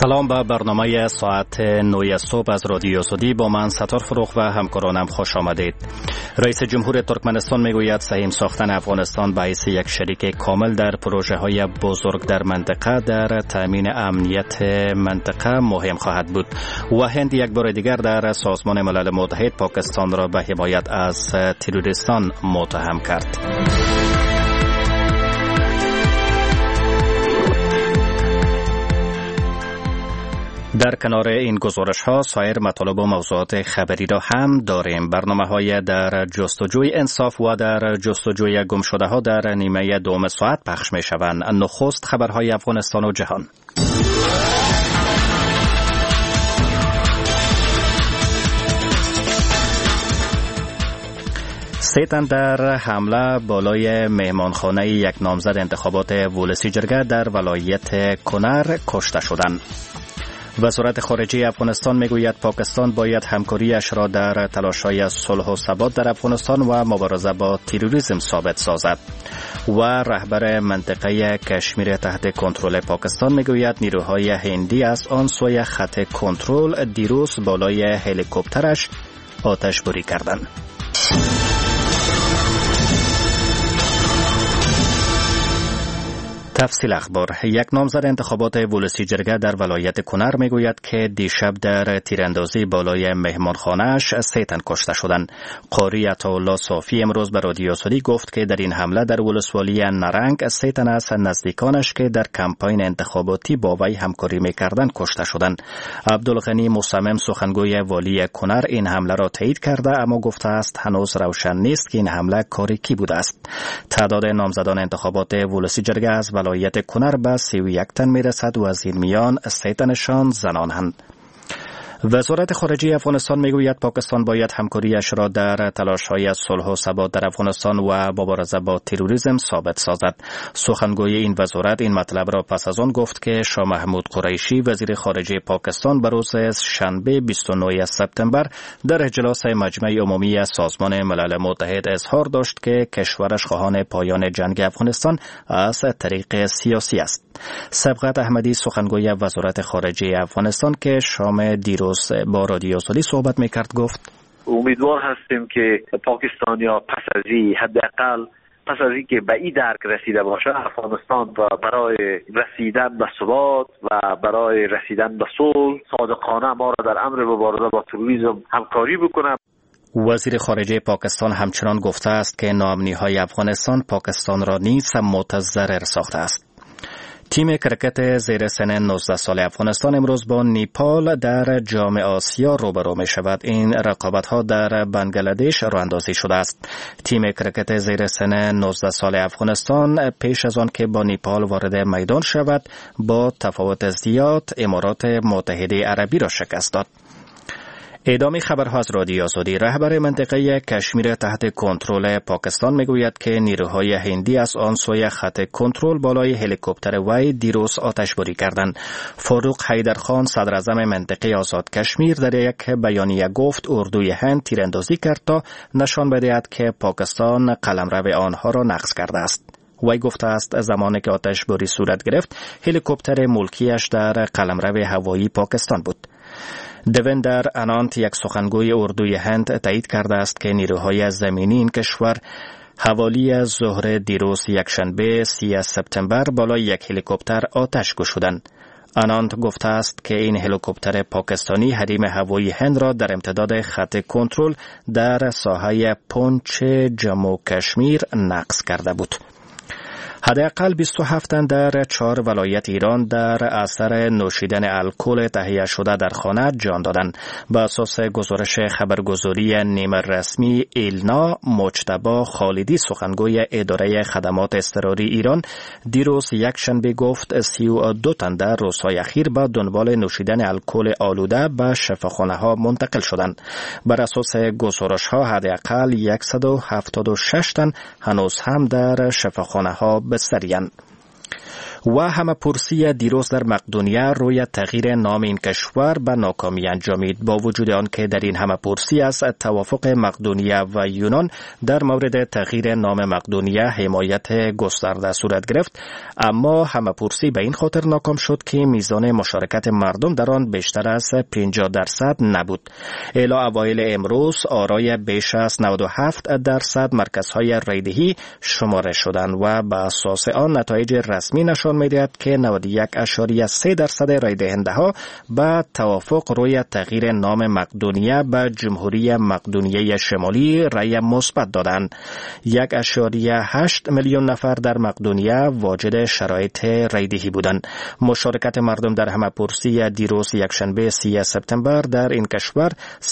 سلام به برنامه ساعت 9 صبح از رادیو سودی با من ستار فروخ و همکارانم خوش آمدید. رئیس جمهور ترکمنستان میگوید سهیم ساختن افغانستان به حیث یک شریک کامل در پروژه های بزرگ در منطقه در تامین امنیت منطقه مهم خواهد بود و هند یک بار دیگر در سازمان ملل متحد پاکستان را به حمایت از تروریستان متهم کرد. در کنار این گزارش ها سایر مطالب و موضوعات خبری را هم داریم. برنامه های در جستجوی انصاف و در جستجوی گم شده ها در نیمه دوم ساعت پخش می شوند. نخست خبرهای افغانستان و جهان. سه تن در حمله بالای مهمانخانه یک نامزد انتخابات ولسی جرگه در ولایت کنر کشته شدند. وزارت خارجه افغانستان میگوید پاکستان باید همکاریش را در تلاش‌های صلح و ثبات در افغانستان و مبارزه با تروریسم ثابت سازد. و رهبر منطقه کشمیر تحت کنترل پاکستان میگوید نیروهای هندی از آن سوی خط کنترل دیروز بالای هلیکوپترش آتش‌باری کردند. تفصیل اخبار. یک نامزد انتخابات ولسی جرگه در ولایت کنر میگوید که دیشب در تیراندازی بالای مهمانخانه‌اش 3 تن کشته شدند. قاری عطاالله صافی امروز به رادیو سودی گفت که در این حمله در ولسوالی نرنگ 3 تن از نزدیکانش که در کمپاین انتخاباتی با وی همکاری می‌کردند کشته شدند. عبدالغنی مصمم سخنگوی والی کنر این حمله را تایید کرده اما گفته است هنوز روشن نیست که این حمله کاری کی بوده است. تعداد نامزدان انتخابات ولسی جرگه از ولایت کنر به 31 تن میرسد و از این میان 3 تنشان زنان‌اند. وزارت خارجه افغانستان میگوید پاکستان باید همکاریش را در تلاش‌های صلح و ثبات در افغانستان و مبارزه با تروریسم ثابت سازد. سخنگوی این وزارت این مطلب را پس از آن گفت که شاه محمود قریشی وزیر خارجه پاکستان به روز شنبه 29 سپتامبر در اجلاس مجمع عمومی سازمان ملل متحد اظهار داشت که کشورش خواهان پایان جنگ افغانستان از طریق سیاسی است. سبقت احمدی سخنگوی وزارت خارجه افغانستان که شام دیروز با رادیو سودی صحبت میکرد گفت امیدوار هستیم که پاکستانیا پس از این حداقل پس از اینکه به این درک رسیده باشه افغانستان برای رسیدن به ثبات و برای رسیدن به صلح صادقانه ما را در امر مبارزه با تروریسم همکاری بکنه. وزیر خارجه پاکستان همچنان گفته است که ناامنی‌های افغانستان پاکستان را نیز متضرر ساخته است. تیم کرکت زیر سن 19 سال افغانستان امروز با نیپال در جام آسیا روبرو می شود. این رقابت‌ها در بنگلادش راه اندازی شده است. تیم کرکت زیر سن 19 سال افغانستان پیش از آن که با نیپال وارد میدان شود با تفاوت زیاد امارات متحده عربی را شکست داد. ادامه خبرها از رادیو سودی. رهبر منطقه کشمیر تحت کنترل پاکستان میگوید که نیروهای هندی از آن سوی خط کنترل بالای هلیکوپتر وی دیروز آتشباری کردند. فاروق حیدرخان صدر اعظم منطقه آزاد کشمیر در یک بیانیه گفت اردوی هند تیراندازی کرد تا نشان بدهد که پاکستان قلمرو آنها را نقض کرده است. وی گفته است زمانی که آتشباری صورت گرفت هلیکوپتر ملکیش در قلمرو هوایی پاکستان بود. دویندر انانت یک سخنگوی اردوی هند تایید کرده است که نیروهای زمینی این کشور حوالی ظهر دیروز یکشنبه 30 سپتامبر بالای یک هلیکوپتر آتش گشودند. انانت گفته است که این هلیکوپتر پاکستانی حریم هوایی هند را در امتداد خط کنترل در ساحه پونچ جموں و کشمیر نقض کرده بود. حداقل 27 تن در 4 ولایت ایران در اثر نوشیدن الکل تهیه شده در خانه جان دادند. بر اساس گزارش خبرگزاری نیمه رسمی ایلنا، مجتبی خالدی سخنگوی اداره خدمات اضطراری ایران دیروز یکشنبه گفت 32 تن در روزهای اخیر به دنبال نوشیدن الکل آلوده به شفاخانه‌ها منتقل شدند. بر اساس گزارش‌ها حداقل 176 تن هنوز هم در شفاخانه‌ها بستری‌اند. و همه‌پرسی دیروز در مقدونیه روی تغییر نام این کشور به ناکامی انجامید. با وجود آنکه در این همه‌پرسی از توافق مقدونیه و یونان در مورد تغییر نام مقدونیه حمایت گسترده صورت گرفت، اما همه‌پرسی به این خاطر ناکام شد که میزان مشارکت مردم در آن بیشتر از 50% نبود. الی اوایل امروز آرای بیش از 97% مرکزهای رایدهی شماره شدند و به اساس آن نتایج رسمی نشان می‌دهد که 91.3% رای دهنده‌ها به توافق روی تغییر نام مقدونیه به جمهوری مقدونیه شمالی رای مثبت دادند. 1.8 میلیون نفر در مقدونیه واجد شرایط رای دهی بودند. مشارکت مردم در همه‌پرسی دیروز یکشنبه 3 سپتامبر در این کشور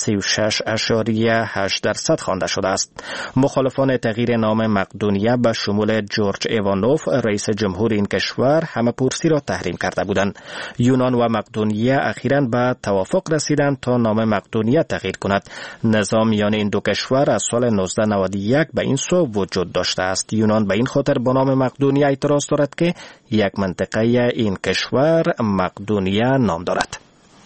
36.8% خوانده شده است. مخالفان تغییر نام مقدونیه به شمول جورج ایوانوف رئیس جمهور این کشور همه‌پرسی را تحریم کرده بودند. یونان و مقدونیه اخیراً به توافق رسیدند تا نام مقدونیه تغییر کند. نظام میان این دو کشور از سال 1991 به این سو وجود داشته است. یونان به این خاطر با نام مقدونیه اعتراض دارد که یک منطقه این کشور مقدونیه نام دارد.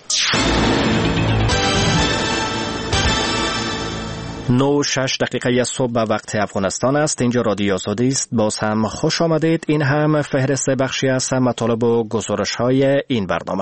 9:06 صبح به وقت افغانستان است. اینجا رادیو آزادی است. باز هم خوش آمدید. این هم فهرست بخشی از مطالب و گزارش‌های این برنامه.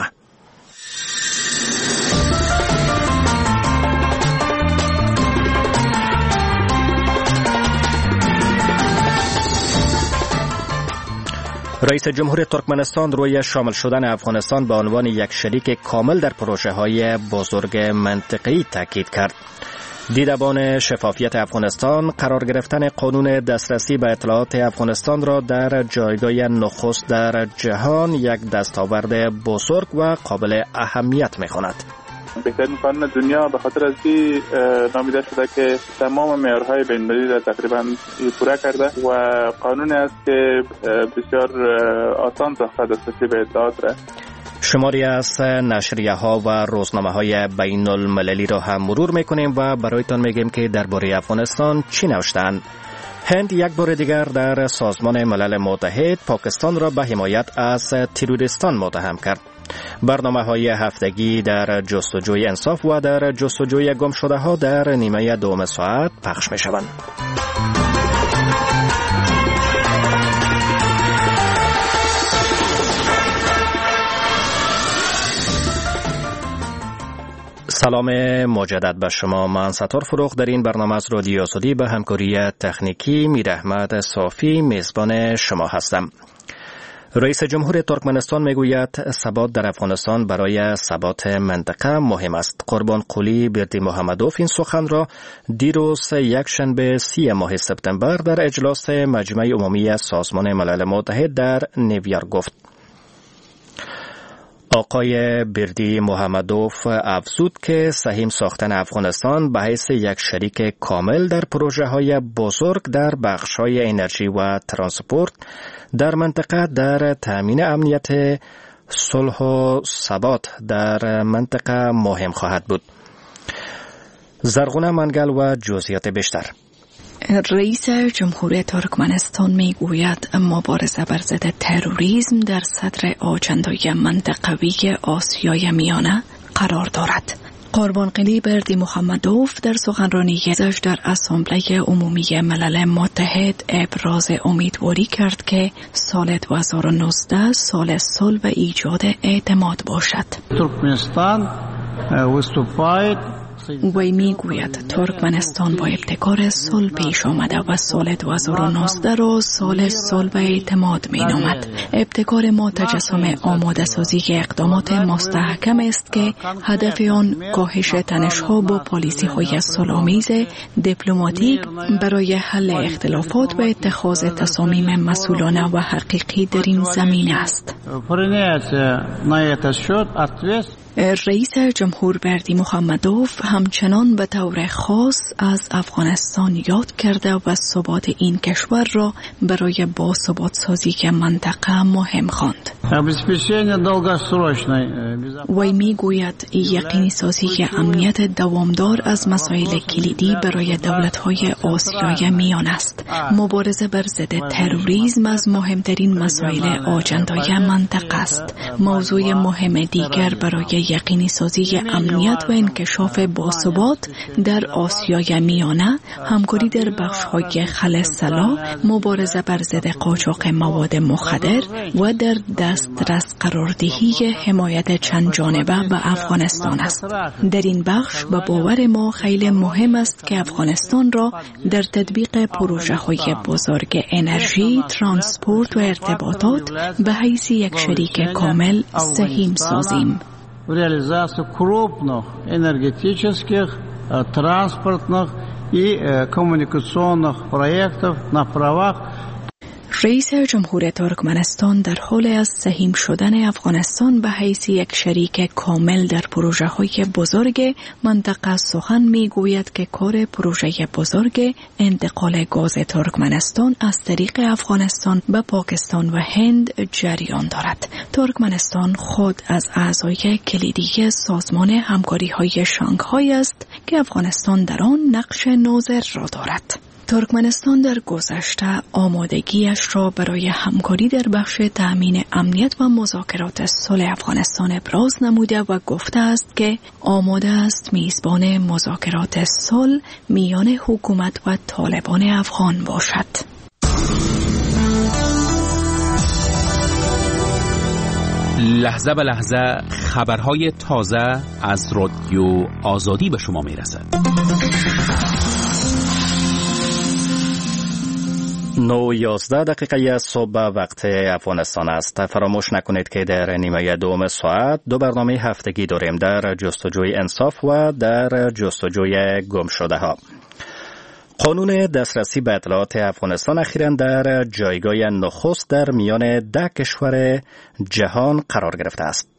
رئیس جمهور ترکمنستان روی شامل شدن افغانستان به عنوان یک شریک کامل در پروژه‌های بزرگ منطقه‌ای تاکید کرد. دیدبان شفافیت افغانستان قرار گرفتن قانون دسترسی به اطلاعات افغانستان را در جایگاه نخست در جهان یک دستاورد بزرگ و قابل اهمیت می‌خواند. بهترین قانون دنیا به خاطر از این نامیده شده که تمام معیارهای بین‌المللی را تقریبا پورا کرده و قانونی است که بسیار آسان ساخته دسترسی به اطلاعات را. شماری از نشریه‌ها و روزنامه‌های بین المللی را هم مرور می‌کنیم و برایتان میگیم که درباره افغانستان چی نوشتند. هند یک بار دیگر در سازمان ملل متحد پاکستان را به حمایت از تروریستان متهم کرد. برنامه‌های هفتگی در جستجوی انصاف و در جستجوی گمشده‌ها در نیمه دوم ساعت پخش می‌شوند. سلام مجدد به شما. من ستار فروغ در این برنامه از رادیو آزادی به همکاری تکنیکی میر احمد صافی میزبان شما هستم. رئیس جمهور ترکمنستان میگوید ثبات در افغانستان برای ثبات منطقه مهم است. قربان قلی بردی محمدوف این سخن را دیروز یکشنبه 3 ماه سپتامبر در اجلاس مجمع عمومی سازمان ملل متحد در نیویورک گفت. آقای بردی محمدوف افزود که سهیم ساختن افغانستان به حیث یک شریک کامل در پروژه‌های بزرگ در بخش‌های انرژی و ترانسپورت در منطقه در تامین امنیت صلح و ثبات در منطقه مهم خواهد بود. زرغونه منگل و جزئیات بیشتر. رئیس جمهور ترکمنستان میگوید مبارزه بر ضد تروریسم در صدر آجندای منطقوی آسیای میانه قرار دارد. قربان قلی بردی محمدوف در سخنرانیش در اسامبله عمومی ملل متحد ابراز امیدواری کرد که سال 2019 سال صلح و ایجاد اعتماد باشد. ترکمنستان وی میگوید ترکمنستان با ابتکار صلح پیش آمده و سال 2019 را سال صلح و اعتماد می نامد. ابتکار ما تجسم آماده سازی اقدامات مستحکم است که هدف آن کاهش تنش‌ها با پالیسی‌های صلح‌آمیز دیپلماتیک برای حل اختلافات و اتخاذ تصامیم مسئولانه و حقیقی در این زمینه است. رئیس جمهور بردی محمدوف همچنان به طور خاص از افغانستان یاد کرده و ثبات این کشور را برای باثبات سازی که منطقه مهم خواند. وی میگوید یقینی سازی امنیت دوامدار از مسائل کلیدی برای دولت‌های آسیای میان است. مبارزه بر ضد تروریسم از مهمترین مسائل آجندای منطقه است. موضوع مهم دیگر برای یقینی سازی امنیت و انکشاف باثبات در آسیای میانه همکاری در بخش‌های خلسلا، مبارزه بر ضد قاچاق مواد مخدر و در دسترس قراردهی حمایت چند جانبه به افغانستان است. در این بخش به باور ما خیلی مهم است که افغانستان را در تطبیق پروژه‌های بزرگ انرژی، ترانسپورت و ارتباطات به حیث یک شریک کامل سهیم سازیم. Реализацию крупных энергетических, транспортных и коммуникационных проектов на правах. رئیس جمهور ترکمنستان در حال از سهیم شدن افغانستان به حیث یک شریک کامل در پروژه‌های بزرگ منطقه سخن می‌گوید که کار پروژه بزرگ انتقال گاز ترکمنستان از طریق افغانستان به پاکستان و هند جریان دارد. ترکمنستان خود از اعضای کلیدی سازمان همکاری‌های شانگهای است که افغانستان در آن نقش ناظر را دارد. ترکمنستان در گذشته آمادگیش را برای همکاری در بخش تأمین امنیت و مذاکرات صلح افغانستان ابراز نموده و گفته است که آماده است میزبان مذاکرات صلح میان حکومت و طالبان افغان باشد. لحظه به لحظه خبرهای تازه از رادیو آزادی به شما میرسد. 9:11 دقیقه صبح وقت افغانستان است. فراموش نکنید که در نیمه دوم ساعت دو برنامه هفتگی داریم، در جستجوی انصاف و در جستجوی گم شده ها. قانون دسترسی به اطلاعات افغانستان اخیراً در جایگاه نخست در میان 10 کشور جهان قرار گرفته است.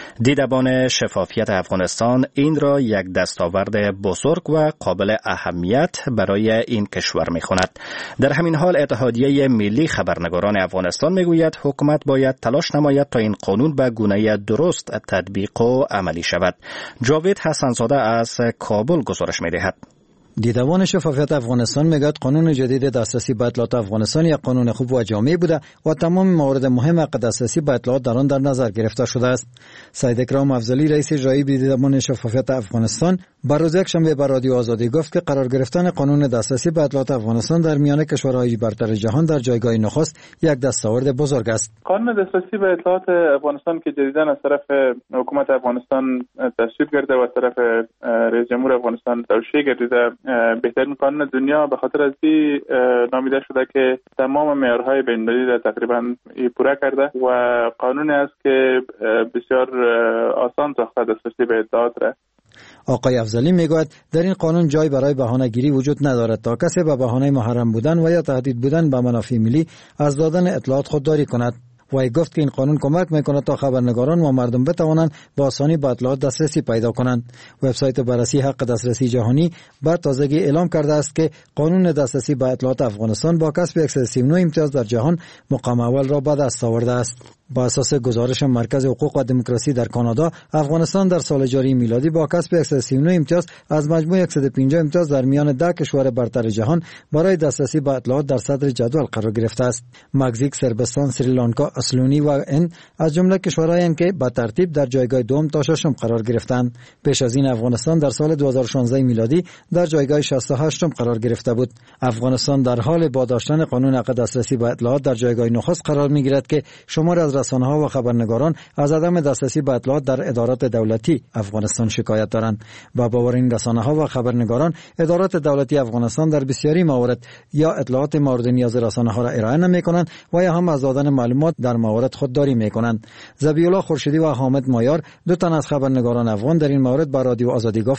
دیدبان شفافیت افغانستان این را یک دستاورد بزرگ و قابل اهمیت برای این کشور می‌خواند. در همین حال اتحادیه ملی خبرنگاران افغانستان میگوید حکومت باید تلاش نماید تا این قانون به گونه درست تطبیق و عملی شود. جاوید حسنزاده از کابل گزارش می‌دهد. دیدبان شفافیت افغانستان میگوید قانون جدید دسترسی به اطلاعات افغانستان یک قانون خوب و جامع بوده و تمام موارد مهم حق دسترسی به اطلاعات در آن در نظر گرفته شده است. سید اکرام افضلی رئیس اجرایی دیدبان شفافیت افغانستان بر روز یکشنبه به رادیو آزادی گفت که قرار گرفتن قانون دسترسی به اطلاعات افغانستان در میان کشورهای برتر جهان در جایگاه نخست یک دستاورد بزرگ است. قانون دسترسی به اطلاعات افغانستان که جدیداً از طرف حکومت افغانستان تصویب کرده و از طرف رئیس جمهور افغانستان توشیح گردیده بهترین قانون دنیا به خاطر از این نامیده شده که تمام معیارهای بین‌المللی را تقریبا پورا کرده و قانونی است که بسیار آسان ساخته دسترسی به اطلاعات را. آقای افضلی میگوید در این قانون جای برای بهانه‌گیری وجود ندارد تا کسی به بهانه محرم بودن و یا تهدید بودن به منافع ملی از دادن اطلاعات خودداری کند. وی گفت که این قانون کمک میکند تا خبرنگاران و مردم بتوانند با آسانی به اطلاعات دسترسی پیدا کنند. وبسایت بررسی حق دسترسی جهانی با تازگی اعلام کرده است که قانون دسترسی به اطلاعات افغانستان با کسب 139 امتیاز در جهان مقام اول را به دست آورده است. با اساس گزارش مرکز حقوق و دموکراسی در کانادا، افغانستان در سال جاری میلادی با کسب 139 امتیاز از مجموع 150 امتیاز در میان 10 کشور برتر جهان برای دسترسی به اطلاعات در صدر جدول قرار گرفته است. مکزیک، صربستان، سریلانکا، اسلونی و هند از جمله کشورهایند که به ترتیب در جایگاه دوم تا ششم قرار گرفتند. پیش از این افغانستان در سال 2016 میلادی در جایگاه 68م قرار گرفته بود. افغانستان در حال با داشتن قانون حق دسترسی به اطلاعات در جایگاه نخست قرار میگیرد که شمار از رسانه‌ها و خبرنگاران از عدم دسترسی به اطلاعات در ادارات دولتی افغانستان شکایت دارند. با باور این رسانه‌ها و خبرنگاران، ادارات دولتی افغانستان در بسیاری موارد یا اطلاعات مورد نیاز رسانه‌ها را ارائه نمی‌کنند و یا هم از دادن معلومات در موارد خودداری می‌کنند. ذبیح الله خورشیدی و حامد مایار، دو تن از خبرنگاران افغان، در این مورد با رادیو آزادی گفتند: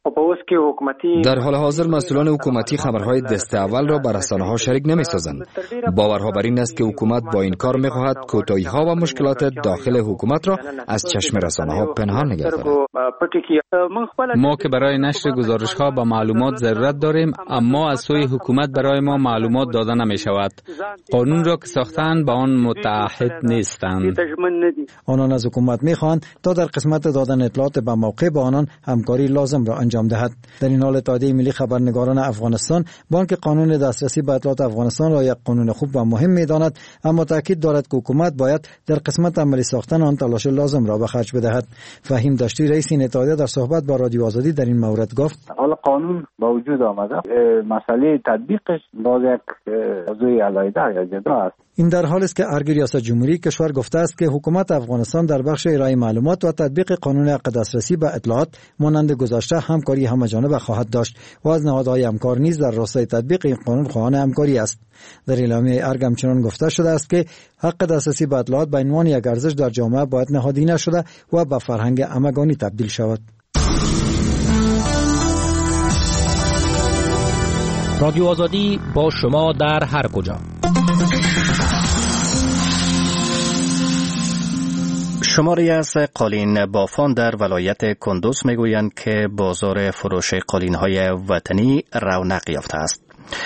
در حال حاضر مسئولان حکومتی خبرهای دست اول را بر رسانه‌ها شریک نمی‌سازند. باورها بر این است که حکومت با این کار می‌خواهد کوتاهی‌ها و مشکلات داخل حکومت را از چشم رسانه‌ها پنهان نگه دارد. ما که برای نشر گزارش‌ها با معلومات ضرورت داریم، اما از سوی حکومت برای ما معلومات داده نمی‌شود. قانون را که ساختند با آن متعهد نیستند. آنان از حکومت می‌خواهند تا در قسمت دادن اطلاعات به موقع با آنان همکاری لازم را انجام دهد. در این حال اتحادیه ملی خبرنگاران افغانستان بانک قانون دسترسی به اطلاعات افغانستان را یک قانون خوب و مهم می‌داند، اما تاکید دارد که حکومت باید در قسمت عملی ساختن آن تلاش لازم را به خرج بدهد. فهیم داشتی رئیس این اتحادیه در صحبت با رادیو آزادی در این مورد گفت: حالا قانون با وجود آمده، مسئله تطبیقش باز یک موضوع علیحده یا جدا است. این در حالی است که ارگ ریاست جمهوری کشور گفته است که حکومت افغانستان در بخش ارائه معلومات و تطبیق قانون حق دسترسی به اطلاعات مانند گذشته همکاری همه‌جانبه خواهد داشت و از نهادهای همکار نیز در راستای تطبیق این قانون خواهان همکاری است. در اعلامیه ارگ همچنان گفته شده است که حق دسترسی به اطلاعات به عنوان یک ارزش در جامعه باید نهادینه شده و به فرهنگ همگانی تبدیل شود. رادیو آزادی با شما در هر کجا. شماری از قالین بافان در ولایت کندوز میگویند که بازار فروش قالین‌های وطنی رونق یافته است.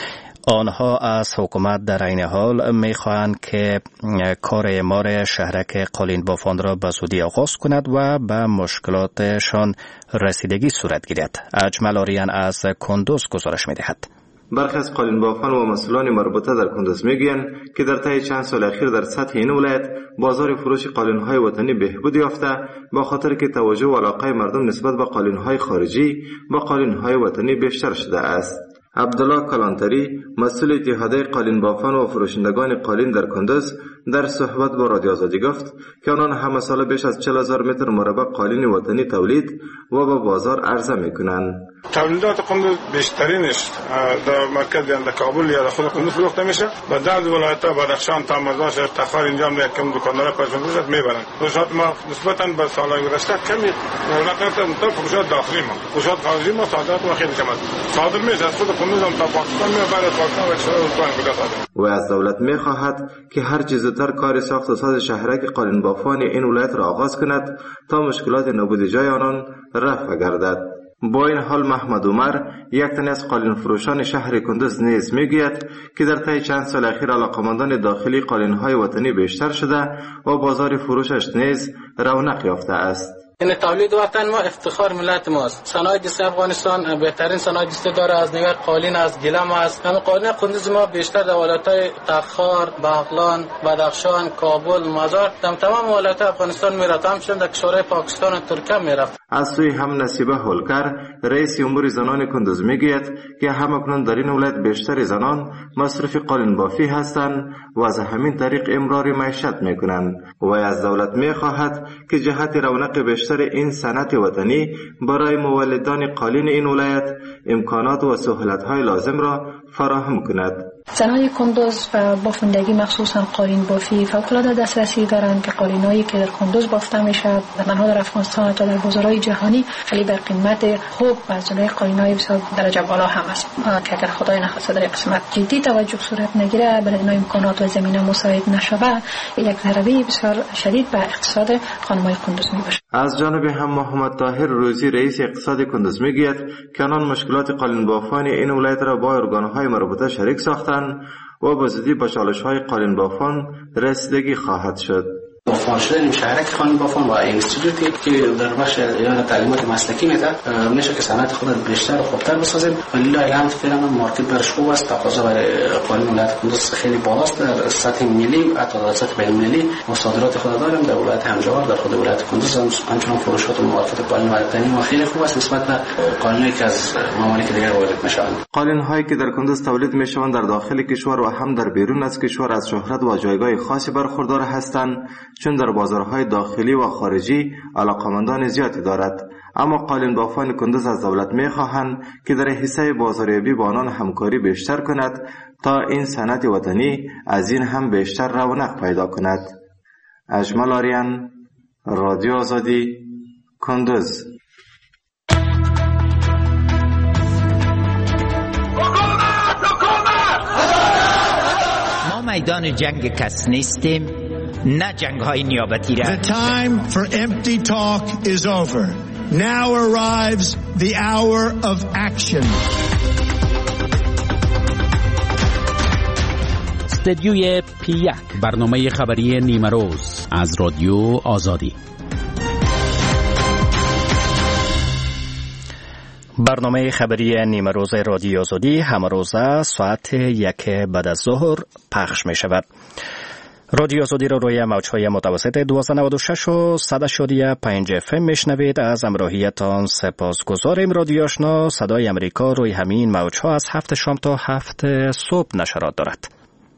آنها از حکومت در عین حال می‌خواهند که کار اعمار شهرک قالین بافان را به زودی آغاز کند و به مشکلاتشان رسیدگی صورت گیرد. اجمل آریان از کندوز گزارش می‌دهد. برخی از قالین بافان و مسئولان مربوطه در کندوز میگویند که در طی چند سال اخیر در سطح این ولایت بازار فروش قالین‌های وطنی بهبود یافته، با خاطر که توجه و علاقه مردم نسبت به قالین‌های خارجی با قالین‌های وطنی بیشتر شده است. عبدالله کلانتری، مسئول اتحادیه قالین بافان و فروشندگان قالین در کندوز، در صحبت با رادیو آزادی گفت که آنان همه سال بیش از 40,000 متر مربع قالین وطنی تولید و به بازار عرضه میکنند. تولیدات کندوز بیشترینش در مرکز یا در کابل یا در خود کندوز فروخته میشه. و در ولایت‌ها بدخشان تا مزاج تخار اینجا هم کم دکاندارا پشم‌پوشت میبرند. فروشات ما نسبتاً به سال‌های گذشته کمی رونق داشته، تا فروشات داخلی ما، فروشات خارجی ما صادرات ما خیلی کم است. صادر میشه از خود کندوز هم تا پاکستان میبره، پاکستان و کشورهای دیگر. و از دولت میخواهد که هر چه زودتر کار ساخت و ساز شهرک قالین بافان این ولایت را آغاز کند تا مشکلات نابودی جای آنان رفع گردد. با این حال محمد عمر، یک تن از قالین فروشان شهر کندوز نیز میگوید که در طی چند سال اخیر علاقمندان داخلی قالین‌های وطنی بیشتر شده و بازار فروشش نیز رونق یافته است. این تولید وطن ما افتخار ملت ماست. صنایع دستی افغانستان بهترین صنایع دستی داره، از نگاه قالین، از گلم است. همه قالین کندوز ما بیشتر در ولایت‌های تخار، بغلان، بدخشان، کابل، مزار، تمام ولایت‌های افغانستان میرفت، همچنین در کشورهای پاکستان و ترکیه میرفت. از سوی هم نصیبه هولکر، رئیس امور زنان کندوز میگوید که همکنون در این ولایت بیشتر زنان مصرف قالین بافی هستند و از همین طریق امرار معیشت میکنند و از دولت میخواهد که جهت رونق بیشتر این صنعت وطنی برای مولدان قالین این ولایت امکانات و سهولت‌های لازم را فراهم کند. زنان کندوز و بافندگی مخصوصا قالین بافی فوق‌العاده دسترسی دارند که قالینایی که در کندوز بافته میشه نه تنها در افغانستان تا در بازارهای جهانی خیلی در قیمت خوب و از جمله قالینای بسیار درجه بالا هم است که اگر خدای نخواسته در قسمت جدی توجه صورت نگیره برای اینا امکانات و زمینه مساعد نشود یک ضربه بسیار شدید به اقتصاد خانم‌های کندوز میباشه. از جانب هم محمد طاهر روزی رئیس اقتصاد کندوز میگوید که آنان مشکلات قالین بافان این ولایت را با ارگان‌های مربوطه شریک ساختند و به زودی به چالش‌های قالین بافان رسیدگی خواهد شد. بافان شدن شهرک قالین بافان و اینستیتوتی که در بخش ایران تعلیمات مسلکی میده میشه که صنعت خود بیشتر و خوبتر بسازیم. ولی الان فعلا مارکت برش خوب است، تقاضا برای قالین ولایت کندوز خیلی بالاست در سطح ملی و حتی در سطح بین‌المللی. صادرات خود داریم در ولایت همجوار، در خود ولایت کندوز همچنان فروشات و مارکت قالین وطنی ما خیلی خوب است نسبت به قالینی که از ممالک دیگر وارد میشوند. قالین‌هایی که در کندوز تولید میشوند در داخل کشور و هم در بیرون از کشور از شهرت و جایگاه خاصی برخوردار هستند، چون در بازارهای داخلی و خارجی علاقمندان زیادی دارد. اما قالین بافان کندوز از دولت میخواهند که در حصه بازاریابی با آنان همکاری بیشتر کند تا این صنعت وطنی از این هم بیشتر رونق پیدا کند. اجمل آریان، رادیو آزادی، کندوز. میدان جنگ کس نیستیم، نه جنگ های نیابتی را. The time for empty talk is over. Now arrives the hour of action. استدیوی P1 برنامه خبری نیمه روز از رادیو آزادی. برنامه خبری نیمه روز رادیو آزادی همه روزه ساعت 1 بعد از ظهر پخش می شود. رادیو آزادی را روی موج‌های متوسط 1296 و 100.5 FM میشنوید. از همراهیتان سپاسگزاریم. رادیو آشنا صدای امریکا روی همین موج‌ها از 7 شام تا 7 صبح نشرات دارد.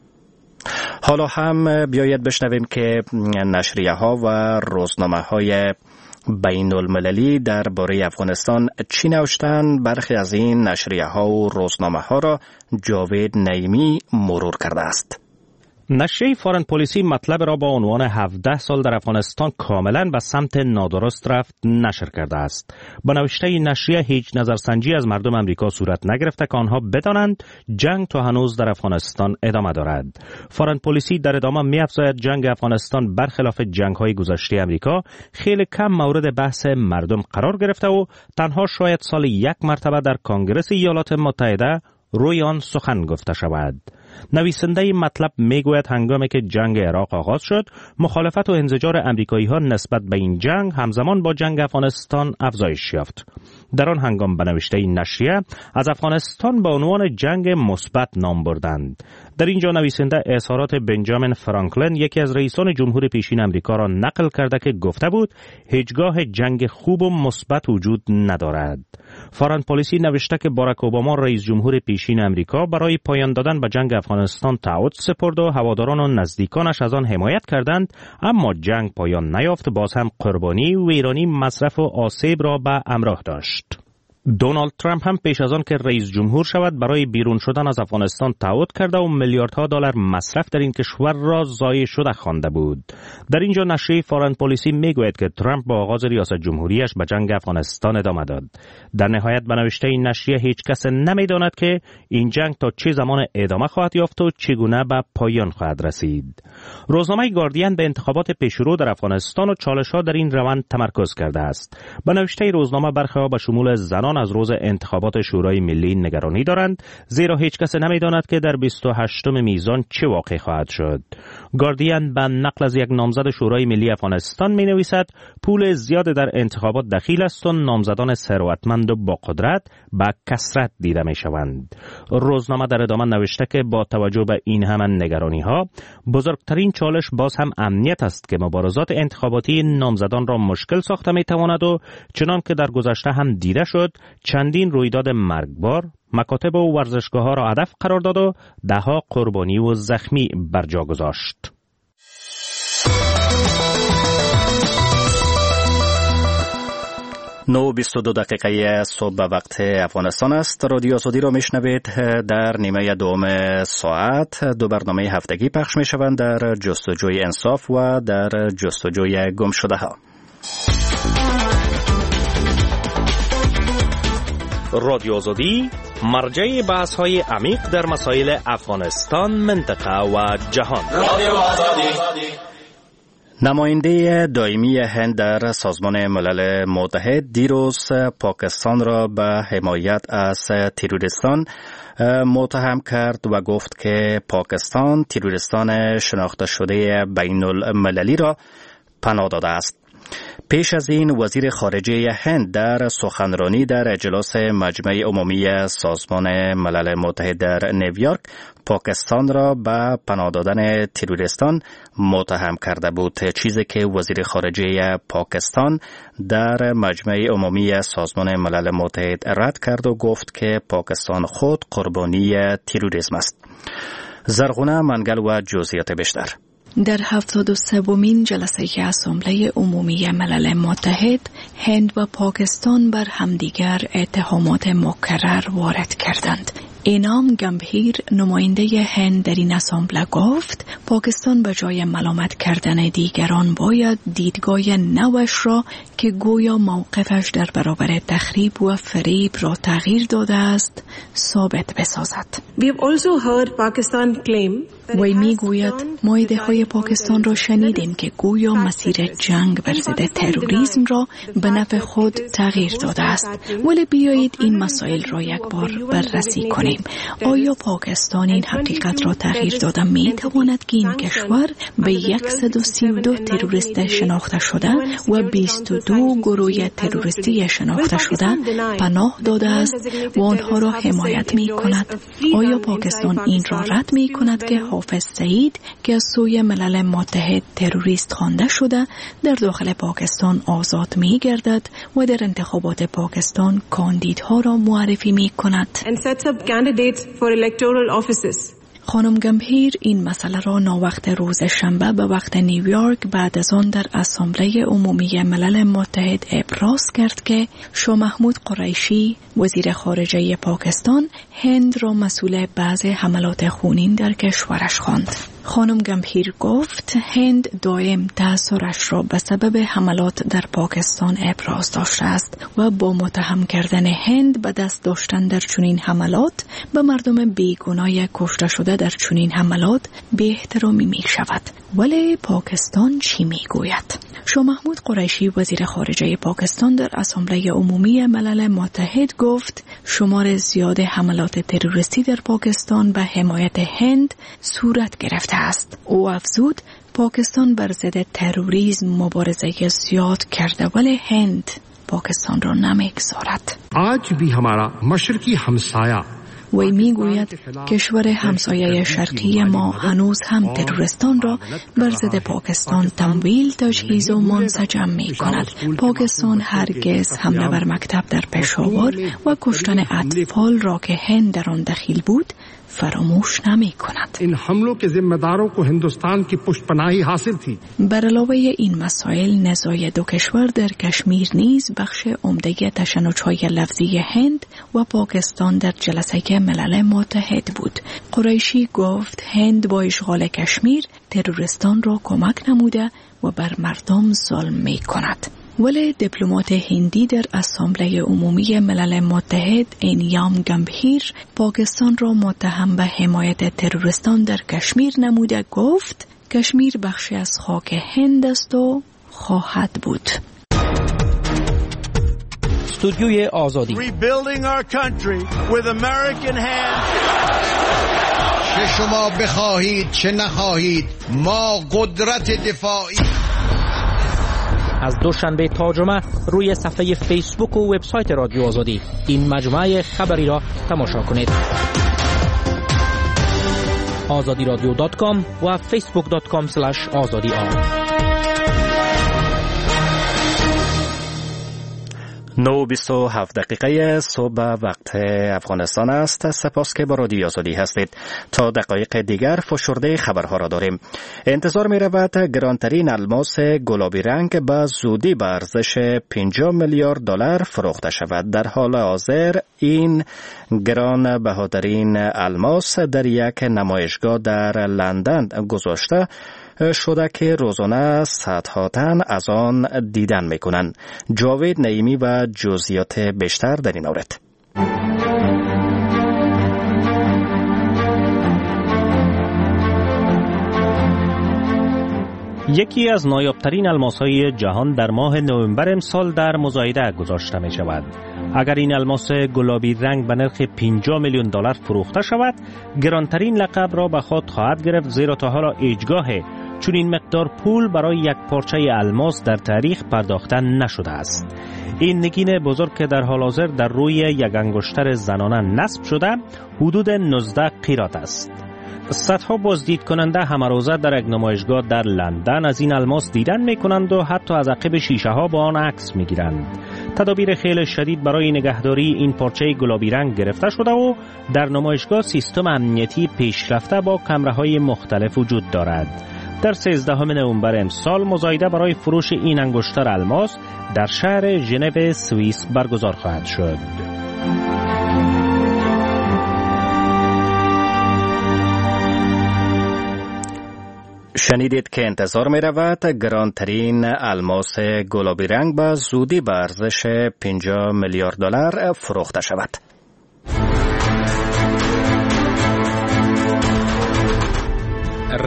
حالا هم بیایید بشنویم که نشریه‌ها و روزنامه‌های بین المللی درباره افغانستان چی نوشتند. برخی از این نشریه‌ها و روزنامه‌ها را جاوید نعیمی مرور کرده است. نشریه فارن پلیسی مطلب را با عنوان 17 سال در افغانستان کاملا به سمت نادرست رفت نشر کرده است. با نوشته نشریه هیچ نظرسنجی از مردم امریکا صورت نگرفته که آنها بدانند جنگ تا هنوز در افغانستان ادامه دارد. فارن پلیسی در ادامه می‌افزاید جنگ افغانستان برخلاف جنگ‌های گذشته امریکا خیلی کم مورد بحث مردم قرار گرفته و تنها شاید سال یک مرتبه در کنگره ایالات متحده روی آن سخن گفته شود. نویسنده مطلب میگوید هنگامی که جنگ عراق آغاز شد، مخالفت و انزجار امریکایی‌ها نسبت به این جنگ همزمان با جنگ افغانستان افزایش یافت. در آن هنگام به نوشته نشریه از افغانستان به عنوان جنگ مثبت نام بردند. در اینجا نویسنده اظهارات بنجامین فرانکلین یکی از رئیسان جمهور پیشین امریکا را نقل کرده که گفته بود هیچگاه جنگ خوب و مثبت وجود ندارد. فارن پلیسی نوشته که باراک اوباما رئیس جمهور پیشین امریکا برای پایان دادن به جنگ افغانستان تعهد سپرد و هواداران و نزدیکانش از آن حمایت کردند، اما جنگ پایان نیافت. باز هم قربانی، ویرانی، مصرف و آسیب را به همراه داشت. دونالد ترامپ هم پیش از آن که رئیس جمهور شود برای بیرون شدن از افغانستان تعهد کرده و میلیاردها دلار مصرف در این کشور را ضایع شده خوانده بود. در اینجا نشریه فارن پلیسی میگوید که ترامپ با آغاز ریاست جمهوریش به جنگ افغانستان ادامه داد. در نهایت به نوشته این نشریه هیچ کس نمیداند که این جنگ تا چه زمان ادامه خواهد یافت و چگونه به پایان خواهد رسید. روزنامه گاردین به انتخابات پیشرو در افغانستان و چالش‌ها در این روند تمرکز کرده است. به نوشته روزنامه برخی‌ها به شمول زنان از روز انتخابات شورای ملی نگرانی دارند، زیرا هیچ کس نمیداند که در 28 میزان چه واقع خواهد شد. گاردین به نقل از یک نامزد شورای ملی افغانستان می نویسد پول زیاد در انتخابات دخیل است و نامزدان ثروتمند و با قدرت به کثرت دیده می شوند. روزنامه در ادامه نوشته که با توجه به این همه نگرانی ها بزرگترین چالش باز هم امنیت است که مبارزات انتخاباتی نامزدان را مشکل ساخته می تواند و چنان که در گذشته هم دیده شد چندین رویداد مرگبار مکاتب و ورزشگاه‌ها را هدف قرار داد و ده‌ها قربانی و زخمی بر جا گذاشت. 9:22 دقیقه صبح به وقت افغانستان است. رادیو آزادی را میشنوید. در نیمه دوم ساعت دو برنامه هفتگی پخش میشوند، در جستجوی انصاف و در جستجوی گم شده ها. رادیو آزادی مرجع بحث های عمیق در مسائل افغانستان، منطقه و جهان. رادیو آزادی. نماینده دائمی هند در سازمان ملل متحد دیروز پاکستان را به حمایت از تروریستان متهم کرد و گفت که پاکستان تروریستان شناخته شده بین المللی را پناه داده است. پیش از این وزیر خارجه هند در سخنرانی در اجلاس مجمع عمومی سازمان ملل متحد در نیویورک پاکستان را به پناه دادن تروریستان متهم کرده بود، چیزی که وزیر خارجه پاکستان در مجمع عمومی سازمان ملل متحد رد کرد و گفت که پاکستان خود قربانی تروریسم است. زرغونه منگل و جزئیات بیشتر. در 73مین جلسه اسامبله عمومی ملل متحد، هند و پاکستان بر همدیگر اتهامات مکرر وارد کردند. اینام گمبهیر، نماینده هند در این اسامبله، گفت پاکستان به جای ملامت کردن دیگران باید دیدگاه نوش را که گویا موقفش در برابر تخریب و فریب را تغییر داده است ثابت بسازد. وی میگوید ما ایده‌های پاکستان را شنیدیم که گویا مسیر جنگ بر ضد تروریسم را به نفع خود تغییر داده است. ولی بیایید این مسائل را یک بار بررسی کنیم. آیا پاکستان این حقیقت را تغییر داده می تواند که این کشور به 132 تروریست شناخته شده و 22 گروه تروریستی شناخته شده پناه داده است و آنها را حمایت می کند؟ آیا پاکستان این را رد می کند که حافظ سعید که از سوی ملل متحد تروریست خوانده شده در داخل پاکستان آزاد می گردد و در انتخابات پاکستان کاندیدها را معرفی می کند؟ خانم گمبهیر این مسئله را ناوقت روز شنبه به وقت نیویورک بعد از آن در اسامبله عمومی ملل متحد ابراز کرد که شاه محمود قریشی وزیر خارجه پاکستان هند را مسئول بعض حملات خونین در کشورش خواند. خانم گمبهیر گفت هند دائم تأثیرش را به سبب حملات در پاکستان ابراز داشته است و با متهم کردن هند به دست داشتن در چنین حملات به مردم بیگناه کشته شده در چنین حملات بی احترامی می شود. ولی پاکستان چی می گوید؟ شاه محمود قریشی وزیر خارجه پاکستان در اسامبله عمومی ملل متحد گفت شمار زیاد حملات تروریستی در پاکستان به حمایت هند صورت گرفته است. او افزود پاکستان بر ضد تروریسم مبارزه زیاد کرده ولی هند پاکستان را نمیگذارد. آج بھی ہمارا مشرقی همسایہ وی میگوید کشور همسایه شرقی ما هنوز هم تروریستان را بر ضد پاکستان تمویل، تجهیز و منسجم می کند. پاکستان هرگز حمله بر مکتب در پشاور و کشتن اطفال را که هند در آن دخیل بود فراموش نمی کند. این حملوں کے ذمہ داروں کو ہندوستان کی پشت پناهی حاصل تھی. بر علاوه این مسائل نزاع دو کشور در کشمیر نیز بخش عمده تشنج‌های لفظی هند و پاکستان در جلسه ملل متحد بود. قریشی گفت هند با اشغال کشمیر تروریستان را کمک نموده و بر مردم ظلم می کند. ولی دیپلمات هندی در اسامبله عمومی ملل متحد انیام گمبهیر پاکستان را متهم به حمایت تروریستان در کشمیر نموده گفت کشمیر بخشی از خاک هند است و خواهد بود. استودیوی آزادی چه شما بخواهید چه نخواهید ما قدرت دفاعی. از دوشنبه تا جمعه روی صفحه فیسبوک و وبسایت رادیو آزادی این مجموعه خبری را تماشا کنید. azadiradyo.com و facebook.com/azadi. 9:27 دقیقه صبح وقت افغانستان است. سپاس که با رادیو آزادی هستید. تا دقایق دیگر فشرده خبرها را داریم. انتظار می رود گرانترین الماس گلابی رنگ به زودی به ارزش 50 میلیارد دلار فروخته شود. در حال حاضر این گران بهاترین الماس در یک نمایشگاه در لندن گذاشته شده که روزانه صدها تن از آن دیدن میکنند. جاوید نعیمی و جزئیات بیشتر در این مورد. یکی از نایابترین الماس‌های جهان در ماه نوامبر امسال در مزایده گذاشته می شود. اگر این الماس گلابی رنگ به نرخ 50 میلیون دلار فروخته شود، گرانترین لقب را به خود خواهد گرفت، زیرا تا حالا هیچگاه چون این مقدار پول برای یک پارچه الماس در تاریخ پرداخته نشده است. این نگین بزرگ که در حال حاضر در روی یک انگشتر زنانه نصب شده حدود 19 قیراط است. صدها بازدید کننده همه روزه در یک نمایشگاه در لندن از این الماس دیدن می کنند و حتی از عقب شیشه ها با آن عکس می گیرند. تدابیر خیلی شدید برای نگهداری این پارچه گلابی رنگ گرفته شده و در نمایشگاه سیستم امنیتی پیشرفته با کامراهای مختلف وجود دارد. در 13 نوامبر امسال مزایده برای فروش این انگشتر الماس در شهر ژنو سوئیس برگزار خواهد شد. شنیدید که انتظار می رود گرانترین الماس گلابی رنگ به زودی به ارزش 50 میلیارد دلار فروخته شود.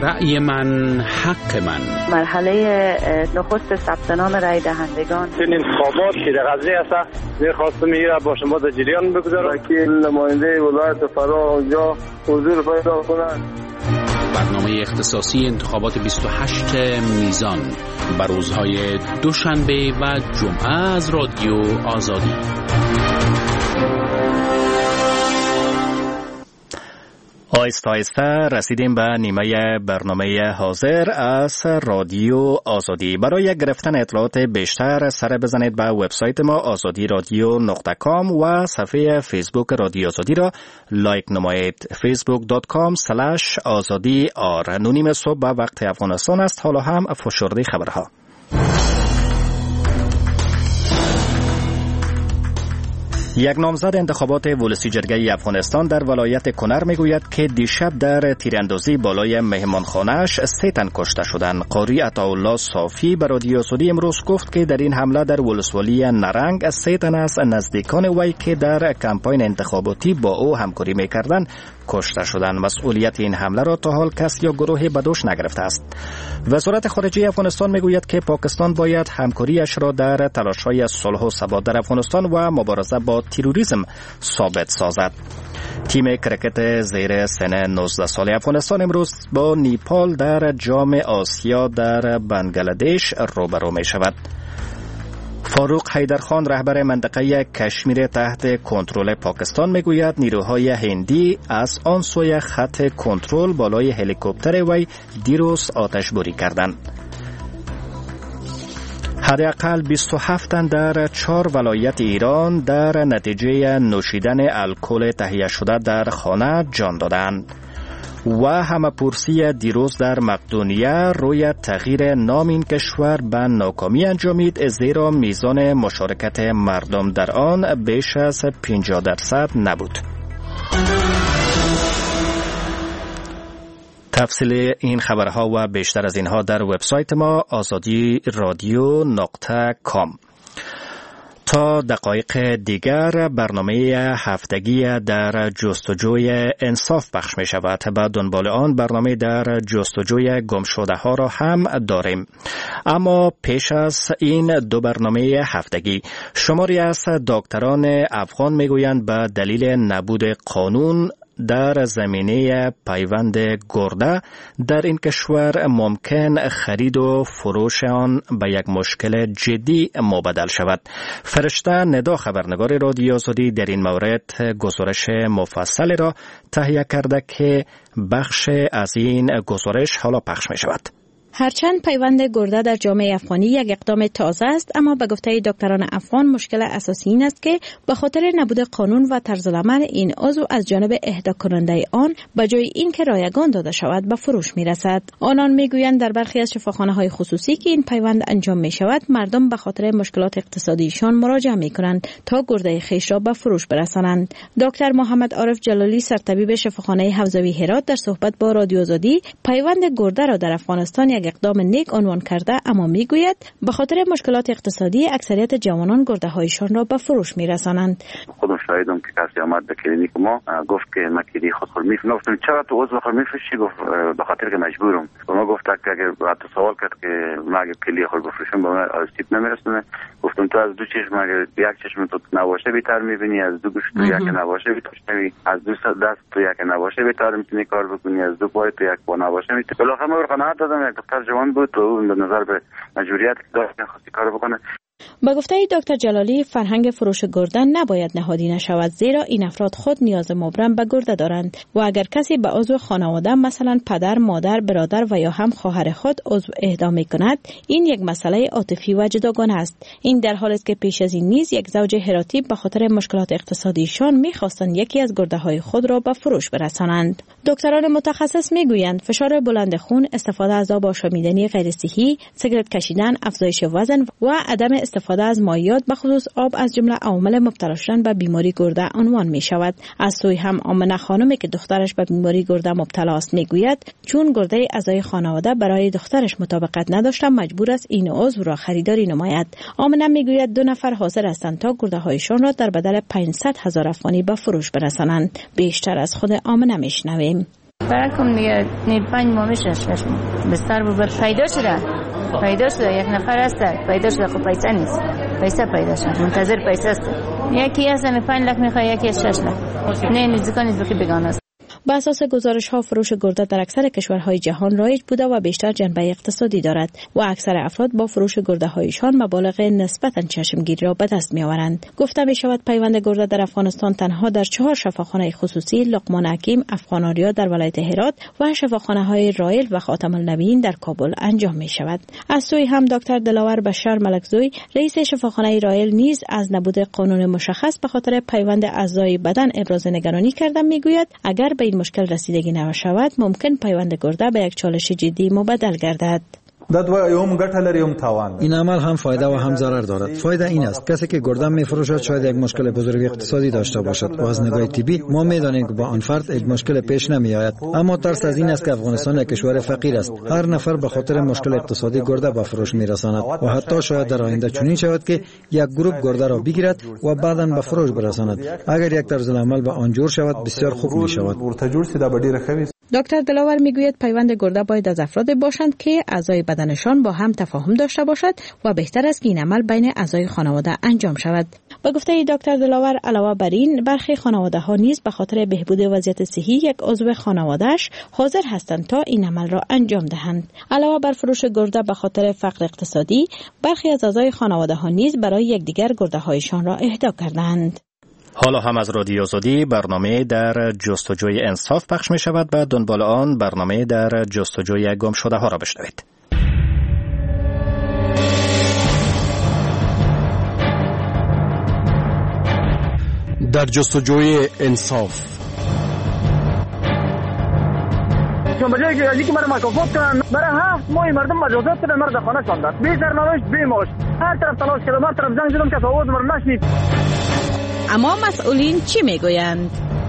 رأی من حق من. مرحله نخست ثبت نام رای دهندگان. این انتخابات که در قضیه است می‌خواستم میره با شما در جریان بگذارم که نماینده ولایت فرا اونجا حضور پیدا کنند. برنامه اختصاصی انتخابات 28 میزان بر روزهای دوشنبه و جمعه از رادیو آزادی. آیسته آیسته رسیدیم به نیمه برنامه حاضر از رادیو آزادی. برای گرفتن اطلاعات بیشتر سر بزنید به وبسایت ما azadiradio.com و صفحه فیسبوک رادیو آزادی را لایک نمایید. facebook.com/azadi. نونیم صبح به وقت افغانستان است. حالا هم فشرده خبرها. یک نامزد انتخابات ولسی جرگه افغانستان در ولایت کنر میگوید که دیشب در تیراندازی بالای مهمانخانه‌اش 3 تن کشته شدند. قاری عطاالله صافی به رادیو آزادی امروز گفت که در این حمله در ولسوالی نرنگ 3 تن از نزدیکان وی که در کمپاین انتخاباتی با او همکاری میکردند کشته شدند. مسئولیت این حمله را تا حال کس یا گروه بدوش نگرفته است. وزارت خارجه افغانستان میگوید که پاکستان باید همکاریش را در تلاش‌های صلح و ثبات در افغانستان و مبارزه با تروریسم ثابت سازد. تیم کرکت زیر سن 19 سال افغانستان امروز با نیپال در جام آسیا در بنگلادش روبرو می شود. فاروق حیدرخان رهبر منطقه کشمیر تحت کنترل پاکستان میگوید نیروهای هندی از آن سوی خط کنترل بالای هلیکوپتر وی دیروز آتشباری کردند. حداقل 27 تن در 4 ولایت ایران در نتیجه نوشیدن الکل تهیه شده در خانه جان دادند. و همه‌پرسی دیروز در مقدونیه روی تغییر نام این کشور به ناکامی انجامید، زیرا میزان مشارکت مردم در آن بیش از 50% نبود. تفصیل این خبرها و بیشتر از اینها در وبسایت ما azadiradio.com. تا دقایق دیگر برنامه هفتگی در جستجوی انصاف پخش می شود. به دنبال آن برنامه در جستجوی گمشده ها را هم داریم. اما پیش از این 2 برنامه هفتگی، شماری از دکتران افغان می گویند به دلیل نبود قانون در زمینه پیوند گرده در این کشور ممکن خرید و فروش آن به یک مشکل جدی مبدل شود. فرشته ندا خبرنگار رادیو آزادی در این مورد گزارش مفصل را تهیه کرده که بخش از این گزارش حالا پخش می شود. هرچند پیوند گرده در جامعه افغانی یک اقدام تازه است، اما به گفته دکتران افغان مشکل اساسی این است که به خاطر نبود قانون و طرز العمل این عضو از جانب اهدا کننده آن به جای اینکه رایگان داده شود به فروش می رسد. آنان می گویند در برخی از شفاخانه های خصوصی که این پیوند انجام می شود، مردم به خاطر مشکلات اقتصادیشان مراجعه می کنند تا گرده خیش را به فروش برسانند. دکتر محمد عارف جلالی سرطبیب شفاخانه حوزوی هرات در صحبت با رادیو آزادی پیوند گرده را در افغانستان اقدام نیک عنوان کرده، اما میگوید به خاطر مشکلات اقتصادی اکثریت جوانان گرده هایشان را به فروش میرسانند. خودم شاهدم که کسی آمد به کلینیک ما گفت که من کلی خودخور میفروشم. گفتم چرا تو عضو خود میفروشی؟ گفت به خاطر که مجبورم. ما گفت که اگر تو سوال کرد که من اگه کلی خود بفروشم به من آسیب نمیرسونه. گفتم تو از 2 چشم اگر یک چشم تو نباشه بهتر میبینی، از 2 گوش تو یک نباشه بهتر میبینی، از 2 دست تو یک نباشه بهتر میتونی کار بکنی، از 2 پای تو یک پا نباشه میتونی. بالاخره ما قناعت دادم یک دختر جوان بود تو به نظر به مجبوریت داشت خاصی کار بکنه. با گفته دکتر جلالی فرهنگ فروش گردن نباید نهادی نشود، زیرا این افراد خود نیاز مبرم به گرده دارند و اگر کسی به عضو خانواده مثلا پدر، مادر، برادر و یا هم خواهر خود عضو اهدا می‌کند، این یک مسئله عاطفی و جداگانه است. این در حالی است که پیش از این نیز یک زوج هراتی به خاطر مشکلات اقتصادیشان می‌خواستند یکی از گرده‌های خود را به فروش برسانند. دکتران متخصص می‌گویند فشار بلند خون، استفاده از آب آشامیدنی غیر صحی، سیگارت کشیدن، افزایش وزن و عدم استفاده از مایعات به خصوص آب از جمله عوامل مبتلا شدن به بیماری گرده عنوان می شود. از سوی هم آمنه خانمی که دخترش به بیماری گرده مبتلا است میگوید چون گرده اعضای خانواده برای دخترش مطابقت نداشته مجبور است این عضو را خریداری نماید. آمنه میگوید 2 نفر حاضر هستند تا گرده هایشان را در بدل 500,000 افغانی به فروش برسانند. بیشتر از خود آمنه میشنویم. برکم دیگه 5 ماه میشه 6 ماه بستر ببر پیدا شده یک نفر هست پیدا شده خب پیسه نیست پیسه پیدا شده منتظر پیسه است یکی از 5 لک میخواد یکی از 6 لک نه نزدیک بگانه است. بر اساس گزارش‌ها فروش گرده در اکثر کشورهای جهان رایج بوده و بیشتر جنبه اقتصادی دارد و اکثر افراد با فروش گرده‌هایشان مبالغ نسبتاً چشمگیری را به دست می‌آورند. گفته می‌شود پیوند گرده در افغانستان تنها در 4 شفاخانه خصوصی لقمان حکیم، افغان آریا در ولایت هرات و شفاخانه‌های رایل و خاتم النبیین در کابل انجام می‌شود. از سوی هم دکتر دلاور بشار ملکزوی رئیس شفاخانه رایل نیز از نبود قانون مشخص به خاطر پیوند اعضای بدن ابراز نگرانی کرده می‌گوید اگر به این مشکل رسیدگی نشود ممکن پیوند گرده به یک چالش جدی مبدل گردد. این عمل هم فایده و هم ضرر دارد. فایده این است کسی که گرده می‌فروشد شاید یک مشکل بزرگ اقتصادی داشته باشد و از نگاه طبی ما می‌دانیم که با آن فرد یک مشکل پیش نمی‌آید. اما ترس از این است که افغانستان یک کشور فقیر است. هر نفر به خاطر مشکل اقتصادی گرده به فروش می‌رساند و حتی شاید در آینده چنین شود که یک گروه گرده را بگیرد و بعداً به فروش برساند. اگر یک طرز العمل به آن جور شود بسیار خوب می‌شود. دکتر دلاور میگوید پیوند گرده باید از افراد باشند که اعضای بدنشان با هم تفاهم داشته باشد و بهتر است که این عمل بین اعضای خانواده انجام شود. با گفته دکتر دلاور علاوه بر این برخی خانواده‌ها نیز به خاطر بهبود وضعیت صحی یک عضو خانواده‌اش حاضر هستند تا این عمل را انجام دهند. علاوه بر فروش گرده به خاطر فقر اقتصادی برخی از اعضای خانواده‌ها نیز برای یکدیگر گرده‌هایشان را اهدا کردند. حالا هم از رادیو آزادی برنامه در جستجوی انصاف پخش می شود و دنبال آن برنامه در جستجوی گم شده ها را بشنوید. در جستجوی انصاف چون بجای که ازی که مرا مکافات کنن برای 7 ماه مردم مجازات کنن مرد خانه شاندن بی سرنوشت بی معاش هر طرف تلاش کردم هر طرف زنگ زدم که آواز مرا نشنید. اما مسئولین چی میگویند؟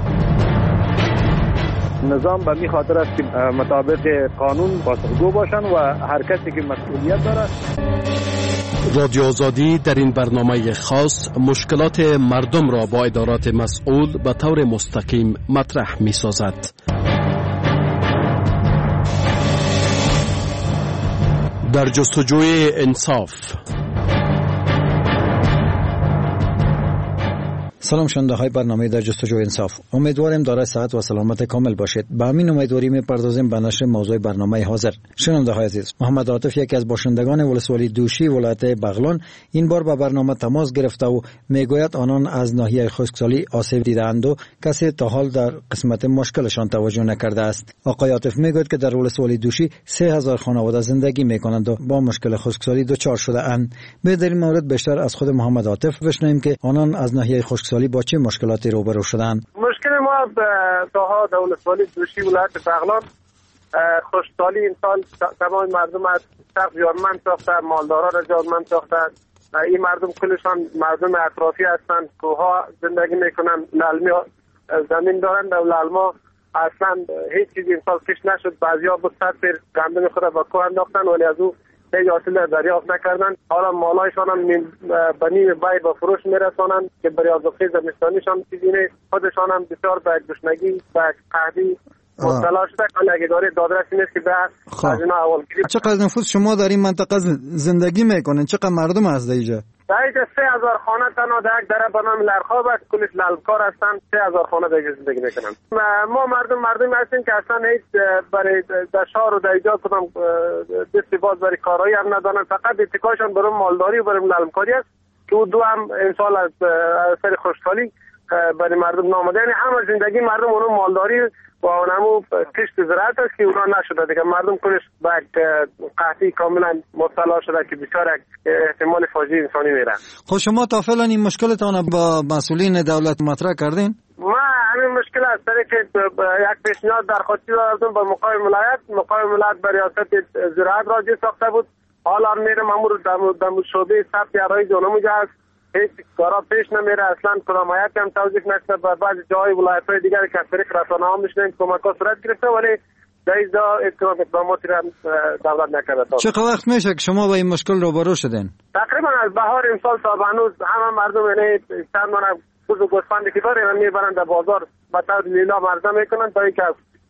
نظام به می خاطر است که مطابق قانون پاسخگو باشند و هر کسی که مسئولیت دارد. رادیو آزادی در این برنامه خاص مشکلات مردم را با ادارات مسئول به طور مستقیم مطرح می سازد. در جستجوی انصاف. سلام شنونده های برنامه در جستجوی انصاف. امیدواریم دارای صحت و سلامت کامل باشید. به همین امیدواری می‌پردازیم به نشر موضوع برنامه حاضر. شنونده های عزیز، محمد عاطف یکی از باشندگان ولسوالی دوشی ولایت بغلان این بار به برنامه تماس گرفته و میگوید آنان از ناحیه خشکسالی آسیب دیدند و کسی تا حال در قسمت مشکلشان توجه نکرده است. آقای عاطف میگوید که در ولسوالی دوشی 3000 خانواده زندگی میکنند و با مشکل خشکسالی دچار شده اند. به در این مورد بیشتر از خود محمد عاطف بشنویم که آنان از ناحیه خشکسالی با چه مشکلاتی روبرو شدند. مشکل ما تا ولسوالی دوشی ولایت بغلان خشکسالی این سال تمام مردم از سخت جانمند ساخته، مالدارا را جانمند ساخته. این مردم کلشان مردم اطرافی هستند، کوها زندگی میکنن، للمی زمین دارند و للما اصلا هیچ چیزی این سال کش نشد. بعضیا بود صد پیر گندم خود با کوه انداختن ولی از او هیچ حاصل دریافت نکردن. حالا مالایشان هم به نیم بای به فروش میرسانند که برای آزوقی زمستانیشان چیزی نیست. خودشان هم بسیار به گشنگی به قحطی مبتلا شده. اگه داره دادرسی نیست که به از اینا اول گیری. چقدر نفوس شما در این منطقه زندگی میکنین؟ چقدر مردم از اینجا؟ در اینجا 3000 خانه تنها در یک دره به نام لرخاب است. کلش للکار هستند. 3000 خانه در اینجا زندگی میکنن. ما مردمی هستیم که اصلا هیچ برای در شهر و در اینجا کدام دستی باز برای کارایی هم ندارن. فقط اتکاشان برای مالداری و برای للکاری است که او دو هم امسال از سر خشکسالی برای مردم نامده. یعنی همه زندگی مردم اونو مالداری و اونمو کشت زراعت است که اونا نشده دیگه. مردم کلش به قحطی کاملا مبتلا شده که بسیار احتمال فاجعه انسانی میره. خب شما تا فعلا این مشکلتان با مسئولین دولت مطرح کردین؟ ما همین مشکل است که یک پیشنهاد درخواستی دادم به مقام ولایت به ریاست زراعت راجع ساخته بود. حالا میرم امور در شعبه ثبت ارائه جانموج است. هیچ کارا پیش نمیره اصلا. کدامایت هم توضیح نشده. به بعضی جای ولایت‌های دیگر که از طریق رسانه‌ها میشنن کمک‌ها صورت گرفته ولی در اینجا اقداماتی را دولت نکرده. چه وقت میشه که شما با این مشکل روبرو شدین؟ تقریبا از بهار امسال تا هنوز همه مردم یعنی چند ماه گوز و گوسفندی که دارن میبرن در بازار به طور لیلا عرضه میکنن تا اینکه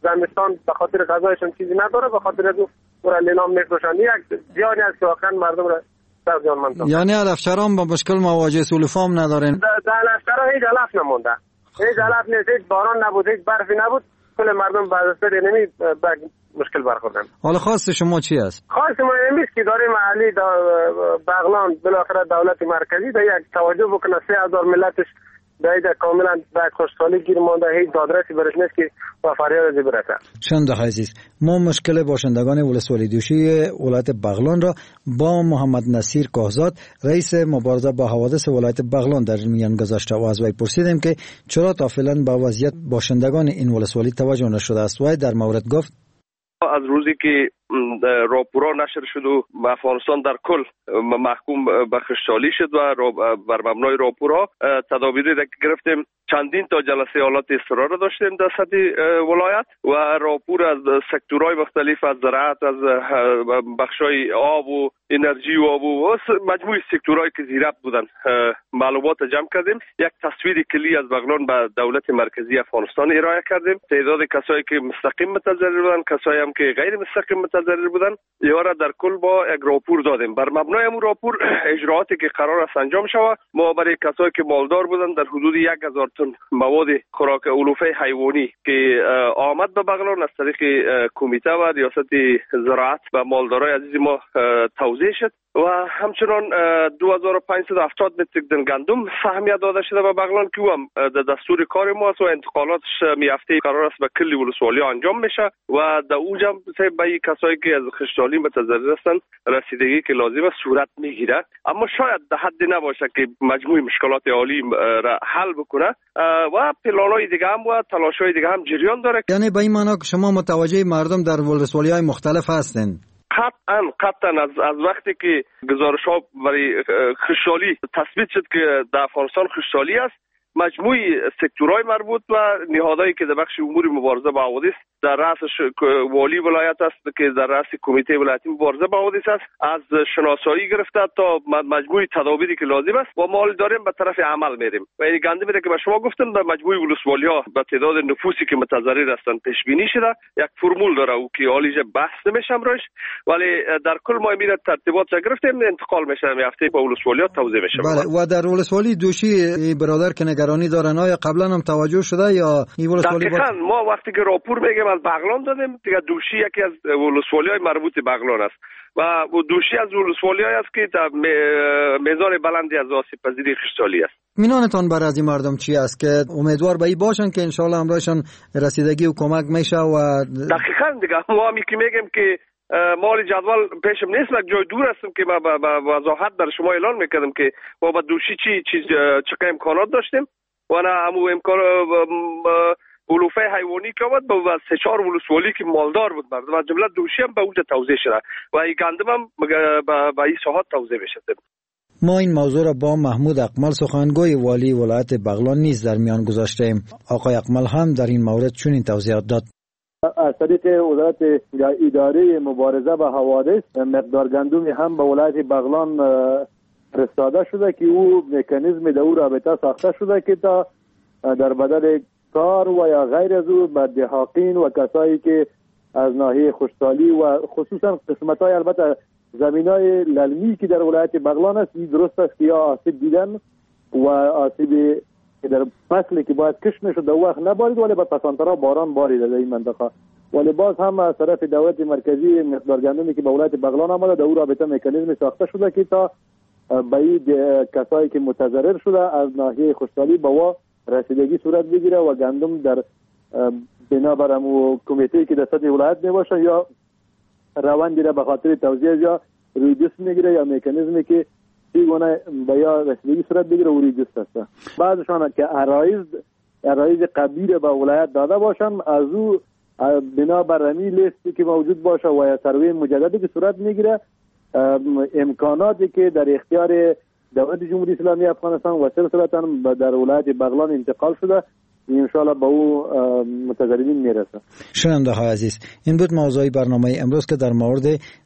زمستان به خاطر غذایشون چیزی نداره، به خاطر از اون لیلام میفروشن. یک زیانی است که واقعا مردم را سخت زیانمند ساخته. یعنی علفچران با مشکل مواجه سولفام ندارن. در علفچرا هیچ علف نمونده، هیچ علف نیست، هیچ باران نبود، هیچ برفی نبود، کل مردم بعد از نمی مشکل برخوردن. حالا خواست شما چی است؟ خواست ما این است که اداره محلی بغلان بالاخره دولت مرکزی در یک توجه بکنه 3000 ملتش در کاملا بعد خوشحالی گیر مانده، هیچ دادرسی برش نیست که با فریاد از برسه. چند عزیز، ما مشکل باشندگان ولسوالی دوشی ولایت بغلان را با محمد نصیر کاهزاد رئیس مبارزه با حوادث ولایت بغلان در میان گذاشته و از وی پرسیدیم که چرا تا فعلا به وضعیت باشندگان این ولسوالی توجه نشده است. وی در مورد گفت از روزی که راپورا نشر شد و افغانستان در کل محکوم به خشکسالی شد و بر مبنای راپورها تدابیری را گرفتیم، چندین تا جلسه حالات اضطراری داشتیم در سطح ولایت و راپور از سکتورهای مختلف، از زراعت، از بخشای آب و انرژی و آب و مجموعه سکتورهایی که زیربط بودن معلومات جمع کردیم. یک تصویر کلی از بغلان به دولت مرکزی افغانستان ارائه کردیم. تعداد کسایی که مستقیم متضرر بودن، کسایی هم که غیر مستقیم متضرر بودن، یا را در کل با یک راپور دادیم. بر مبنای اون راپور اجرااتی که قرار است انجام شود، ما برای کسایی که مالدار بودن در حدود 1000 تن مواد خوراک علوفه حیوانی که آمد به بغلان از طریق کمیته و ریاست زراعت و مالدارای عزیز ما توزیع شد و همچنان 2570 متر تن گندم سهمیه داده شده به بغلان که هم در دستور کار ما است و انتقالاتش هفته قرار است به کل ولسوالی انجام میشه و در اوج هم به کسایی که از خشکسالی متضرر هستند رسیدگی که لازم است صورت میگیره، اما شاید در حدی نباشه که مجموع مشکلات عالی را حل بکنه و پلان‌های دیگه هم و تلاش‌های دیگه هم جریان داره. یعنی به این معنا که شما متوجه مردم در ولسوالی‌های مختلف هستین؟ قطعا از وقتی که گزارش‌ها برای خشکسالی تثبیت شد که در افغانستان خشکسالی است، مجموعی سکتورهای مربوط و نهادهایی که در بخش امور مبارزه با حوادث در رأسش والی ولایت است که در رأس کمیته ولایتی مبارزه با حوادث است، از شناسایی گرفته تا مجموعی تدابیری که لازم است و ما داریم به طرف عمل میریم و این گندمی که به شما گفتم در مجموعه ولسوالی‌ها به تعداد نفوسی که متضرر هستند پیش بینی شده. یک فرمول داره او که حالیش بحث نمیشم روش، ولی در کل ما میره ترتیبات گرفتیم، انتقال میشه این هفته به ولسوالی‌ها توزیع میشه. بله، و در ولسوالی دوشی برادر که نگرانی دارن، آیا قبلا هم توجه شده یا این ولسوالی ما وقتی که راپور میگیم از بغلان دادیم دیگه، دوشی یکی از ولسوالی‌های مربوط به بغلان است و دوشی از ولسوالی‌های است که میزان بلندی از آسیب پذیری خشکسالی است. مینانتان برای از این مردم چی است که امیدوار به این باشن که انشالله همراهشان رسیدگی و کمک میشه و دقیقاً دیگه ما همی که میگیم که مال جدول پیشم نیست، یک جای دور هستم که ما با وضاحت در شما اعلان میکردم که ما با دوشی چه امکانات داشتیم و نه همو امکان علوفه حیوانی که آمد با 3-4 ولسوالی که مالدار بود مردم از جمله دوشی هم به اوج توزیع شده و این گندم هم به این ساحات توزیع میشه. ما این موضوع را با محمود اقمل سخنگوی والی ولایت بغلان نیز در میان گذاشتیم. آقای اقمل هم در این مورد چنین توضیحات داد. از طریق وزارت اداره مبارزه با حوادث مقدار گندمی هم به ولایت بغلان فرستاده شده که او مکانیزم در او رابطه ساخته شده که تا در بدل کار و یا غیر از او به دهاقین و کسایی که از ناحیه خشکسالی و خصوصا قسمت‌های البته زمینای للمی که در ولایت بغلان است، این درست است که یا آسیب دیدن و آسیب در فصلی که باید کش میشد در وقت نبارید ولی به پسانترها باران بارید در این منطقه، ولی باز هم از طرف دولت مرکزی مقدار گندمی که به ولایت بغلان آمده در او رابطه مکانیزم ساخته شده که تا به این کسایی که متضرر شده از ناحیه خشکسالی به وا رسیدگی صورت بگیره و گندم در بنابر کمیته که در سطح ولایت میباشه یا روندی را به خاطر توزیع یا روی دست میگیره یا مکانیزمی که چگونه به یا رسیدگی صورت بگیره و روی دست هسته. بعضشان که عرایض قبیل به ولایت داده باشن از او بنابر رمی لیستی که موجود باشه و یا سروی مجددی که صورت میگیره امکاناتی که در اختیار دولت جمهوری اسلامی افغانستان و سلسلتاً در ولایت بغلان انتقال شده انشاءالله به او متضررین میرسه. شنونده های عزیز، این بود موضوع برنامه امروز که در مورد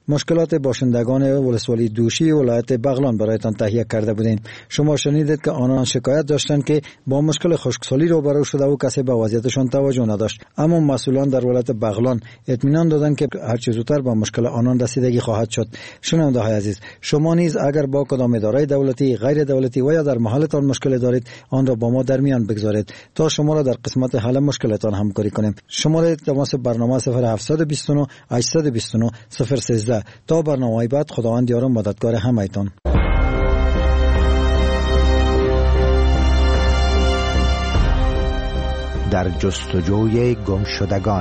مشکلات باشندگان ولسوالی دوشی ولایت بغلان برایتان تهیه کرده بودیم. شما شنیدید که آنان شکایت داشتند که با مشکل خشکسالی روبرو شده و کسی به وضعیتشان توجه نداشت. اما مسئولان در ولایت بغلان اطمینان دادند که هر چه زودتر با مشکل آنان رسیدگی خواهد شد. شنونده های عزیز، شما نیز اگر با کدام اداره دولتی، غیر دولتی و یا در محلتان مشکل دارید، آن را با ما در میان بگذارید تا شما را در قسمت حل مشکلتان همکاری کنیم. شماره تماس برنامه 0729 829 013. تا برنامه بعد، خداوند یار و مددگار همه‌تان. در جستجوی گمشدگان.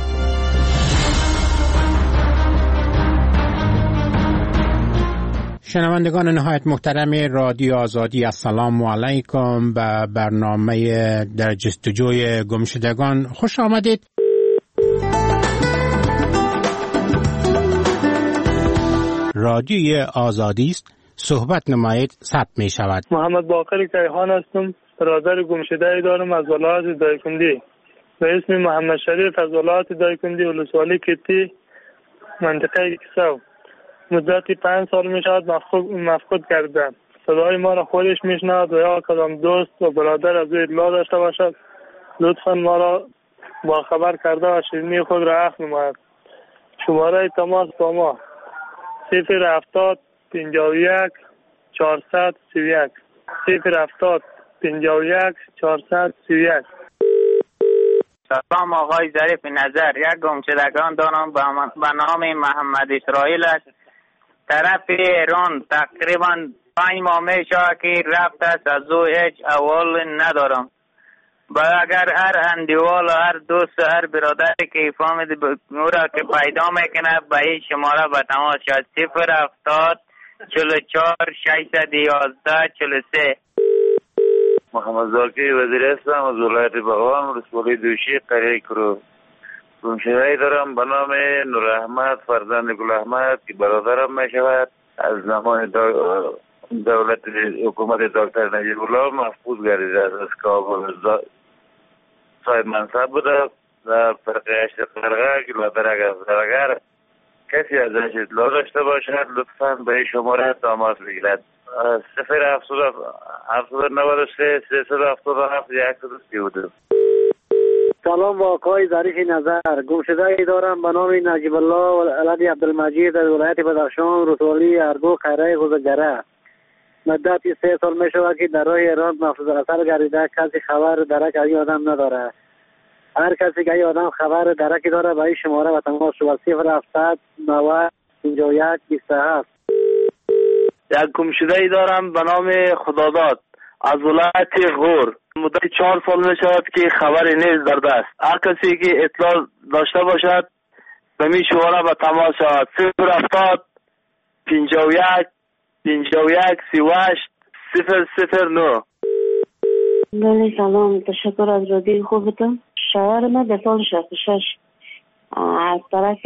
شنوندگان نهایت محترم رادیو آزادی، السلام علیکم. به برنامه در جستجوی گمشدگان خوش آمدید. رادیوی آزادی است، صحبت نمایید، ثبت می شود. محمد باقر کیهان هستم، برادر گمشده دارم از ولایت دایکنډي. به اسم محمد شریف از ولایت دایکنډي، ولسوالی کتی، منطقه کسو. مدتی 5 سال می شود مفقود کردم. صدای ما را خودش می شنود و یا کدام دوست و برادر از اطلاع داشته باشد، لطفا ما را با خبر کرده و شیرینی خود را اخذ نماید. شماره تماس با ما 070 51 431 070 51 431. سلام آقای ظریف نظر. یک گمشدگان دارم به نام محمد اسرائیل است. طرف ایران تقریبا 5 ماه می شود که رفت است، از او هیچ احوال ندارم. و اگر هر اندیوال و هر دوست و هر برادری که فهمید او را که پیدا میکنه به این شماره به تماس شد 070 44 611 43. محمد زاکی وزیر هستم از ولایت بغلان، ولسوالی دوشی، قریه کرو. گمشده‌ای دارم به نام نور احمد فرزند گل احمد که برادرم می شود. از زمان دولت حکومت دکتر نجیب الله مفقود گردیده است. از کابل صاحب منصب بوده در فرقه هشت قرقه که لادرک است. اگر کسی ازش اطلاع داشته باشد لطفاً به شماره تماس بگیرد 07093 377 132. سلام با آقای ظریف نظر. گمشده‌ای دارم به نام نجیب الله ولد عبدالمجید از ولایت بدخشان، ولسوالی ارگو، قریه غوزگره. مدتی 3 سال می شود که در راه ایران محفوظ اثر گردیده. کسی خبر درک از این آدم نداره. هر کسی که این آدم خبر درکی داره به این شماره و تماس شود 070 90 51 27. یک گمشده‌ای دارم به نام خداداد از ولایت غور. مدت 4 سال می شود که خبری نیست در دست. هر کسی که اطلاع داشته باشد به می شماره به تماس شود 070 51 51 38 009. بله سلام، تشکر از رادیو خوبتون. شوهر من در سال 66 از طرف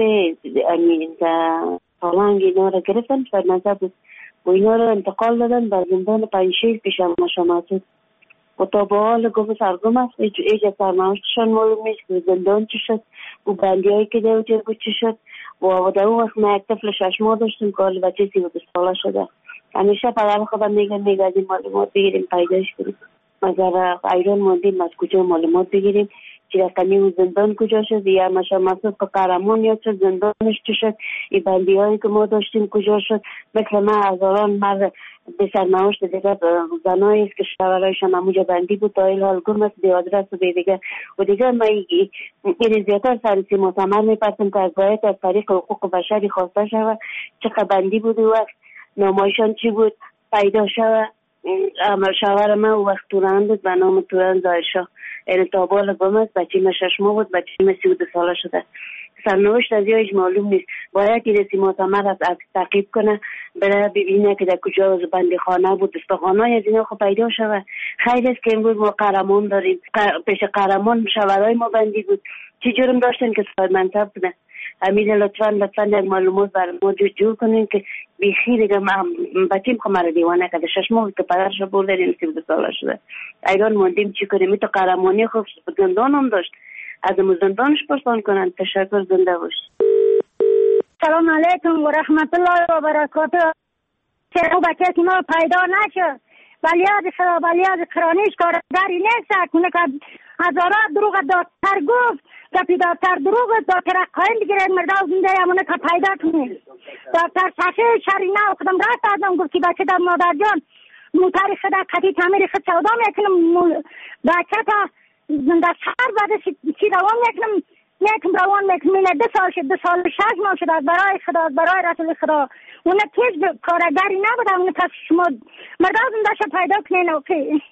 پالنگ اینا را گرفتن، فرمانده بود و اینا را انتقال دادن به زندان پنجشیر پیش مشاماتون. و تا به حال گفت سرگم است، ایجا سرنوشتشان معلوم نیست که زندان چی شد و بندی هایی که در بود چی شد. و در اون وقت من یک طفل 6 ماه داشتم که حال بچه 13 ساله شده. همیشه پدر خودم میگه از این معلومات بگیریم پیداش کنیم. مگر ایران موندیم از کجا معلومات بگیریم که رقمی و زندان کجا شد، یا مشاماتون که قهرمان یاد شد زندانش چی شد، این بندی هایی که ما داشتیم کجا شد. مثل من هزاران مرد به سرنوشت دیگه زنایی است که شوهرایشان همونجا بندی بود تا این حال گم است بی آدرس و دیگه. و دیگه من این زیادتر سرسی معتمر میپرسم که باید از طریق حقوق بشری خواسته شود چقدر بندی بود و وقت نامایشان چی بود پیدا شود. شوهر من وقت توران بود به نام توران زایشا. این تابال گم است، بچه من 6 ماه بود، بچه من 13 ساله شده. سرنوشت از یایش معلوم نیست. باید این رسی معتمر از تعقیب کنه، برای ببینه که در کجا بندی خانه بود، دستخانه از اینا خب پیدا شود. خیلی است که امروز ما قهرمان داریم. پیش قهرمان شوهرای ما بندی بود. چی جرم داشتن که صاحب منصب بودن؟ همین لطفاً یک معلومات برای ما جور کنین که بیخی دیگه بچیم که مرا دیوانه کرده. 6 ماه که پدرش برده این 13 ساله شده. ایران موندیم چی کنیم؟ تو قهرمانی خوب زندان هم داشت. از زندانش پرسان کنن. تشکر، زنده باش. سلام علیکم و رحمت الله و برکاته. چرا بچه که ما پیدا نشد ولی از کرانیش کارگری نیست کنه که هزارات دروغ دکتر گفت که دکتر دروغ دکتر قائل بگیره مرده زنده همونه که پیدا کنه. دکتر سشه شری نه خودم راست آدم گفت که بچه در مادر جان موتر خدا قطعی تعمیر خود سودا میکنم بچه تا در شهر بعد چی روان میکنم روان میکنم 2 سال شد 2 سال 6 ماه شد از برای خدا از برای رسول خدا اون تیز کارگری نبوده اون پس شما مرده زنده شد پیدا کنین اوکی.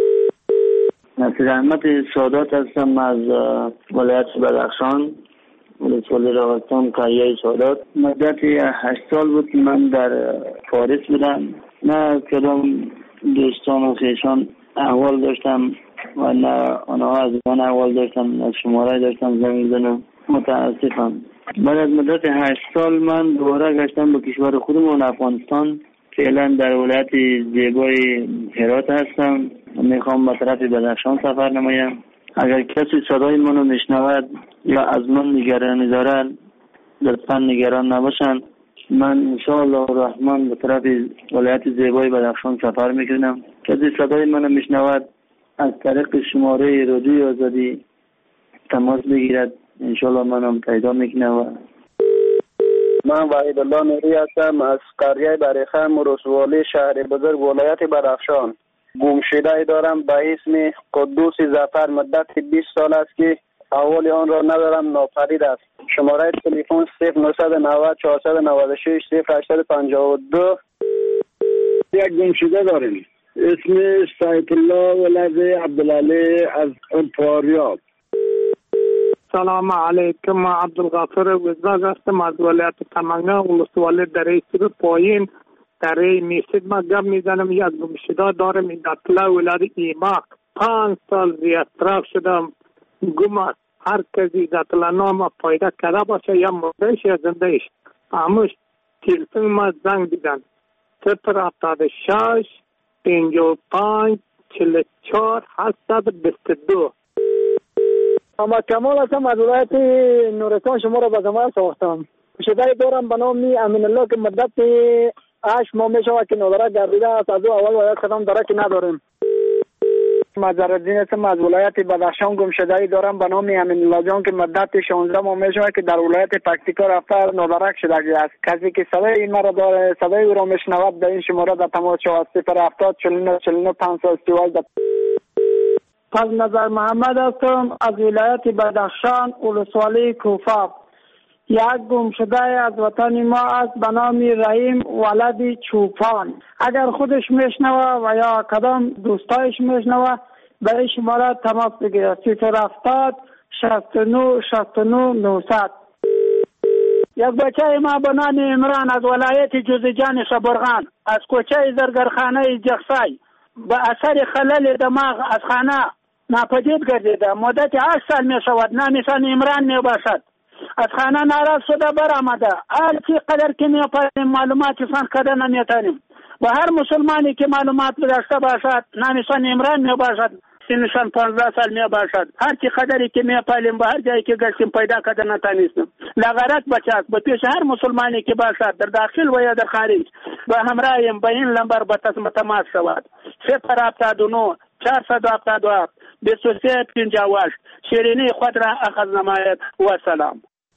نصیر احمد سادات هستم از ولایت بدخشان ولسوالی راغستان قریه سادات. مدت 8 سال بود که من در پاریس بودم. نه کدام دوستان و خویشان احوال داشتم و نه آنها از من احوال داشتم، از شماره داشتم زنگ بزنم. متاسفم. بعد از مدت 8 سال من دوباره گشتم به کشور خودمون افغانستان. فعلا در ولایت زیبای هرات هستم. میخوام به طرف بدخشان سفر نمایم. اگر کسی صدای منو میشنود یا از من نگرانی دارن لطفا نگران نباشن. من انشاءالله الرحمن به طرف ولایت زیبای بدخشان سفر میکنم. کسی صدای منو میشنود از طریق شماره رادیوی آزادی تماس بگیرد. انشاءالله منم پیدا میکنم. من وحید الله نوری هستم از قریه بریخم ولسوالی شهر بزرگ ولایت بدخشان. گمشده دارم به اسم قدوس ظفر. مدت 20 سال است که احوال آن را ندارم، ناپدید است. شماره تلفن 0990 496 0852. یک گمشده داریم اسمش سایت الله ولد عبدالعلی از فاریاب. سلام علیکم. عبدالغفور وزاگ هستم از ولایت تمنگا ولسوالی دره سر پایین دره میسید. من گم میزنم یک گمشده دارم این دطله ولاد ایماق. 5 سال زیادتر شدم گم است. هر کسی دطله نام پیدا کرده باشه یا مردهش یا زندهش همش تلفن ما زنگ بیدن 076 55 44 722. اما کمال هستم از ولایت نورستان. شما را به زمان ساختم. شدهی دارم به نام امین الله که مدت 8 ماه می شود که نادرک گردیده است. از او اول باید کدام درکی نداریم. مظهرالدین هستم از ولایت بدخشان. گمشدهی دارم به نام امین الله جان که مدت 16 ماه می شود که در ولایت پکتیکا رفته نادرک شده است. کسی که صدای این مرا داره صدای او را میشنود به این شماره در تماس شود 070 49 49 532. از نظر محمد هستم از ولایت بدخشان ولسوالی کوفه. یک گمشده از وطن ما است به نام رحیم ولد چوپان. اگر خودش میشنوه و یا کدام دوستایش میشنوه به این شماره تماس بگیره 070 69 69 900. یک بچه ما به نام عمران از ولایت جوزجان شبرغان از کوچه زرگرخانه جخصای به اثر خلل دماغ از خانه ناپدید گردیده. مدت 8 سال می شود. نامشان عمران می باشد. از خانه ناراض شده برآمده. هر چی قدر که می پاییم معلوماتی فان کده نمیتانیم. و هر مسلمانی که معلومات داشته باشد نامشان عمران می باشد. سنشان 15 سال می باشد. هر چی قدری که می پاییم به هر جایی که گشتیم پیدا کده نتانیستیم. لغرت بچاک به پیش هر مسلمانی که باشد در داخل و یا در خارج به همراهیم به این لمبر به تماس شود 079 477 23 58. شیرینی خود را اخذ نماید و سلام.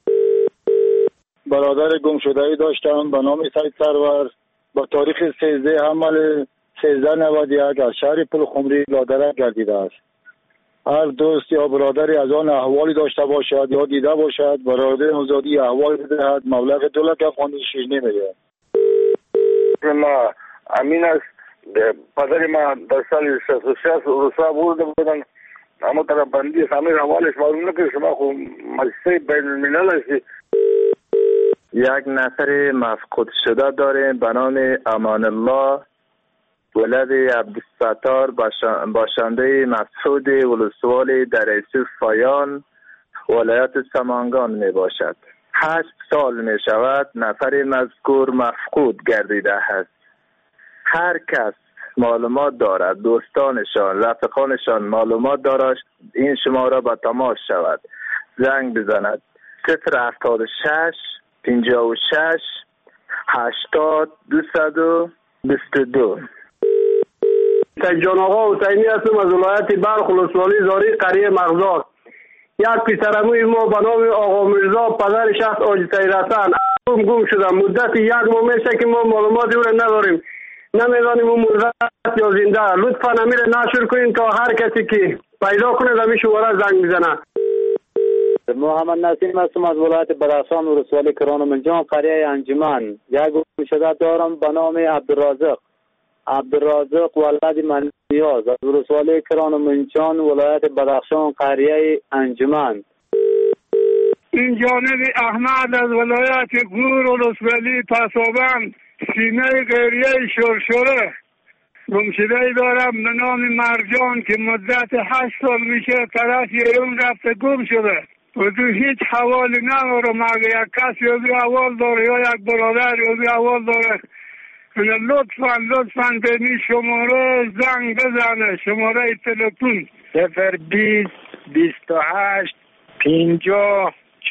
برادر گمشده‌ای داشتم به نام سید سرور با تاریخ 13 حمل 1391 از شهر پلخمری نادرک گردیده است. هر دوست یا برادری از آن احوالی داشته باشد یا دیده باشد برادر آزادی احوال بدهد. مبلغ 2 لک افغانی شیرینی می‌دهد. ما امین است. پدر ما در سال 66 روسا بودن. اما در بندی سامیر حوالش معلوم نکرد. شما خو مجلسه بین الملل هستی. یک نفر مفقود شده داریم به نام امان الله ولد عبدالستار باشنده مسعود ولسوالی در ایسوف فایان ولایت سمنگان می باشد. 8 سال می شود نفر مذکور مفقود گردیده است. هر کس معلومات دارد، دوستانشان رفقانشان معلومات دارد، این شماره به تماس شود زنگ بزند 076 56 80 222. جان آقا حسینی هستم از ولایت بلخ ولسوالی زاری قریه مغزات. یک پسرموی ما به نام آقا مرزا پدر شخص حاجی طاهرحسن گم شده. مدت 1 ماه میشه که ما معلوماتی او را نداریم، نمیدانیم اون مرده است یا زنده. لطفا امیر نشر کنین تا هر کسی که پیدا کنه زمین شماره زنگ بزنه. محمد نسیم هستم از ولایت بدخشان ولسوالی کران منجان قریه انجمن. یک گم شده دارم به نام عبدالرازق ولد من نیاز از ولسوالی کران منجان ولایت بدخشان قریه انجمن. این جانب احمد از ولایت گور ولسوالی پسابند سینه غیریه شرشره. گمشده دارم به نام مرجان که مدت 8 سال میشه طرف ایران رفته گم شده و تو هیچ حوالی ندارم. اگه یک کسی یوزی حوال داره یا یک برادر یوزی حوال داره لطفاً به این شماره زنگ بزنه. شماره تلفن 020 28 50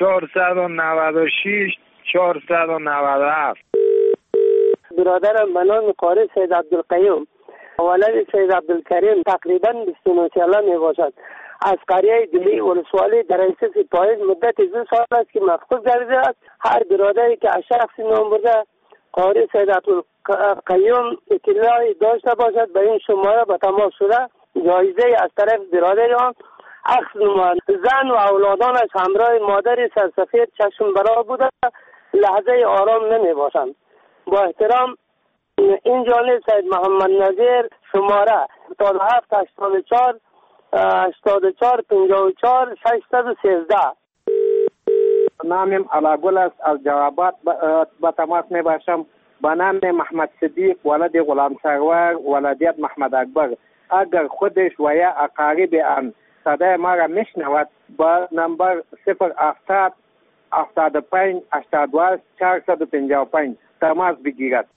496 497. برادرم به نام قاری سید عبدالقیوم ولد سید عبدالکریم تقریبا 29 ساله می باشد. از قریه دلی ولسوالی در حیث پاییز مدت 2 سال است که مفقود گردیده است. هر برادری که از شخصی نام برده قاری سید عبدالقیوم اطلاعی داشته باشد به این شماره به تماس شده جایزه از طرف برادر آن عکس نماید. زن و اولادانش همراه مادر سرسفید چشم برا بوده لحظه آرام نمی باشند. با احترام این جانب سید محمد نظیر شماره 77 84 84 54 613. نامم علاگل است از جوابات با تماس می باشم. با نام محمد صدیق ولد غلام سرور ولدیت محمد اکبر. اگر خودش و یا اقارب آن صدای ما را میشنود با نمبر 070 75 82 455 تماس بگیرد.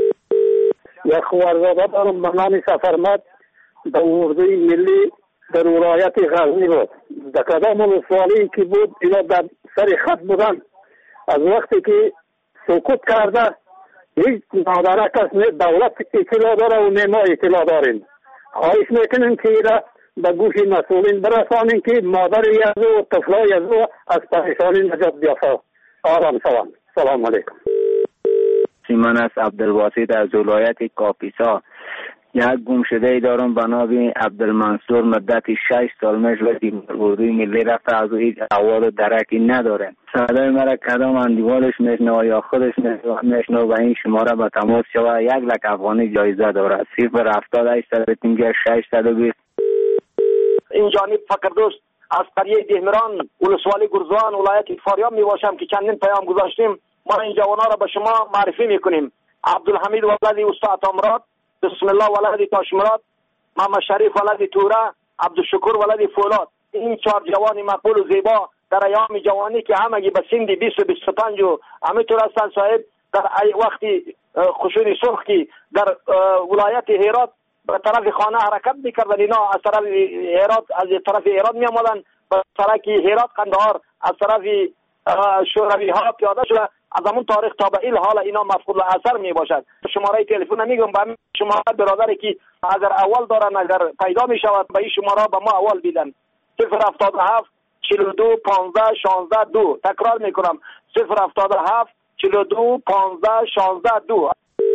یک خوارزاده دارم به نام سفرمت در اردوی ملی در ولایت غزنی بود. در کدام ولسوالی که بود اینا در سر خط بودن. از وقتی که سکوت کرده هیچ نادره کس دولت اطلاع داره و ما اطلاع داریم. خواهش میکنیم که ایره به گوش مسئولین برسانیم که مادر یزو و طفلای یزو از پریشانی نجات بیافته. آرام سلام. سلام علیکم. سیمان است عبدالواسط از ولایت کاپیسا. یک گمشده ای دارم به نام عبدالمنصور مدت 6 سال میشه اردوی ملی رفته از او هیچ احوال و درکی نداره. صدای مرا کدام اندیوالش میشنوه یا خودش میشنوه و این شماره به تماس شوه 1 لک افغانی جایزه داره. 070 850 620. این جانب فقردوست از قریه دهمران ولسوالی گرزوان ولایت فاریاب می باشم که چندین پیام گذاشتیم. ما این جوانا را به شما معرفی میکنیم. عبدالحمید ولد استاد امراد، بسم الله ولد تاشمراد، محمد شریف ولد توره، عبدالشکر ولد فولاد. این 4 جوان مقبول و زیبا در ایام جوانی که همگی به سن 20 و 25 و همینطور هستند صاحب در وقتی خشونی سرخ که در ولایت هرات به طرف خانه حرکت میکردن. اینا از طرف هرات می آمدن به سرک هرات قندهار از طرف شوروی ها پیاده شده. از همون تاریخ تا به این حال اینا مفقود الاثر می باشد. شماره تلفن میگم به شما برادری که اگر اول دارن اگر پیدا می شود به این شماره به ما اول بیدن. 077 42 15 16 2. تکرار میکنم 077 42 15 16 2.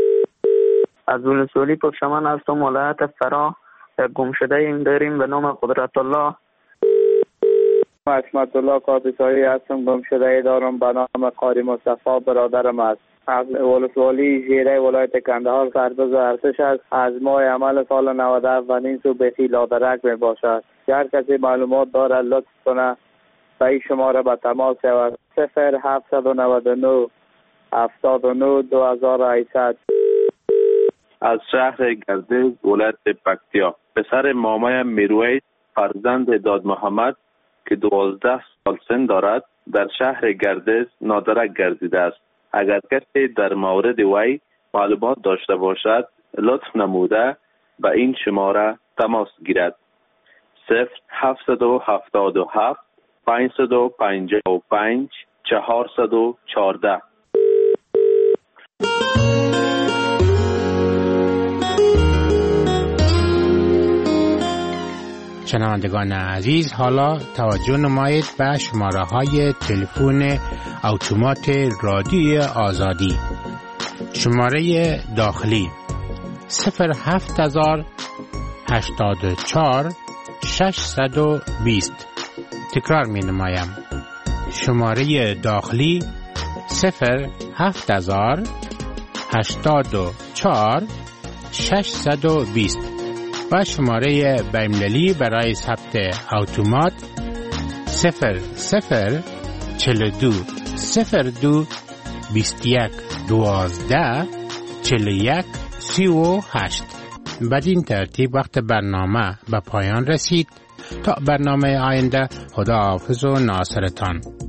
از ولسوالی پکشمان هستم ولایت فرا. گمشده این داریم به نام قدرت الله. اسمت الله کاپیسایی هستم. گمشده دارم به نام قاری مصطفی برادرم است. از ولسوالی ژیره ولایت کندهار سرباز ارتش است. از ماه عمل سال 97 و نیم سو بخی لادرک می باشد. هر کسی معلومات داره لطف کنه به این شماره به تماس شود. 0799 79 2800. از شهر گردز ولایت پکتیا. پسر مامای میرویس فرزند داد محمد که 12 سال سن دارد در شهر گردز نادرک گردیده است. اگر کسی در مورد وی معلومات داشته باشد لطف نموده به این شماره تماس گیرد. 0777 555 414. شنوندگان عزیز، حالا توجه نمایید به شماره های تلفن اتومات رادیوی آزادی. شماره داخلی 07084 620. تکرار می نمایم. شماره داخلی 07084 620 و شماره بین‌المللی برای ثبت اتومات 0042 02 21 12 41 38. بدین ترتیب وقت برنامه به پایان رسید. تا برنامه آینده، خدا حافظ و ناصرتان.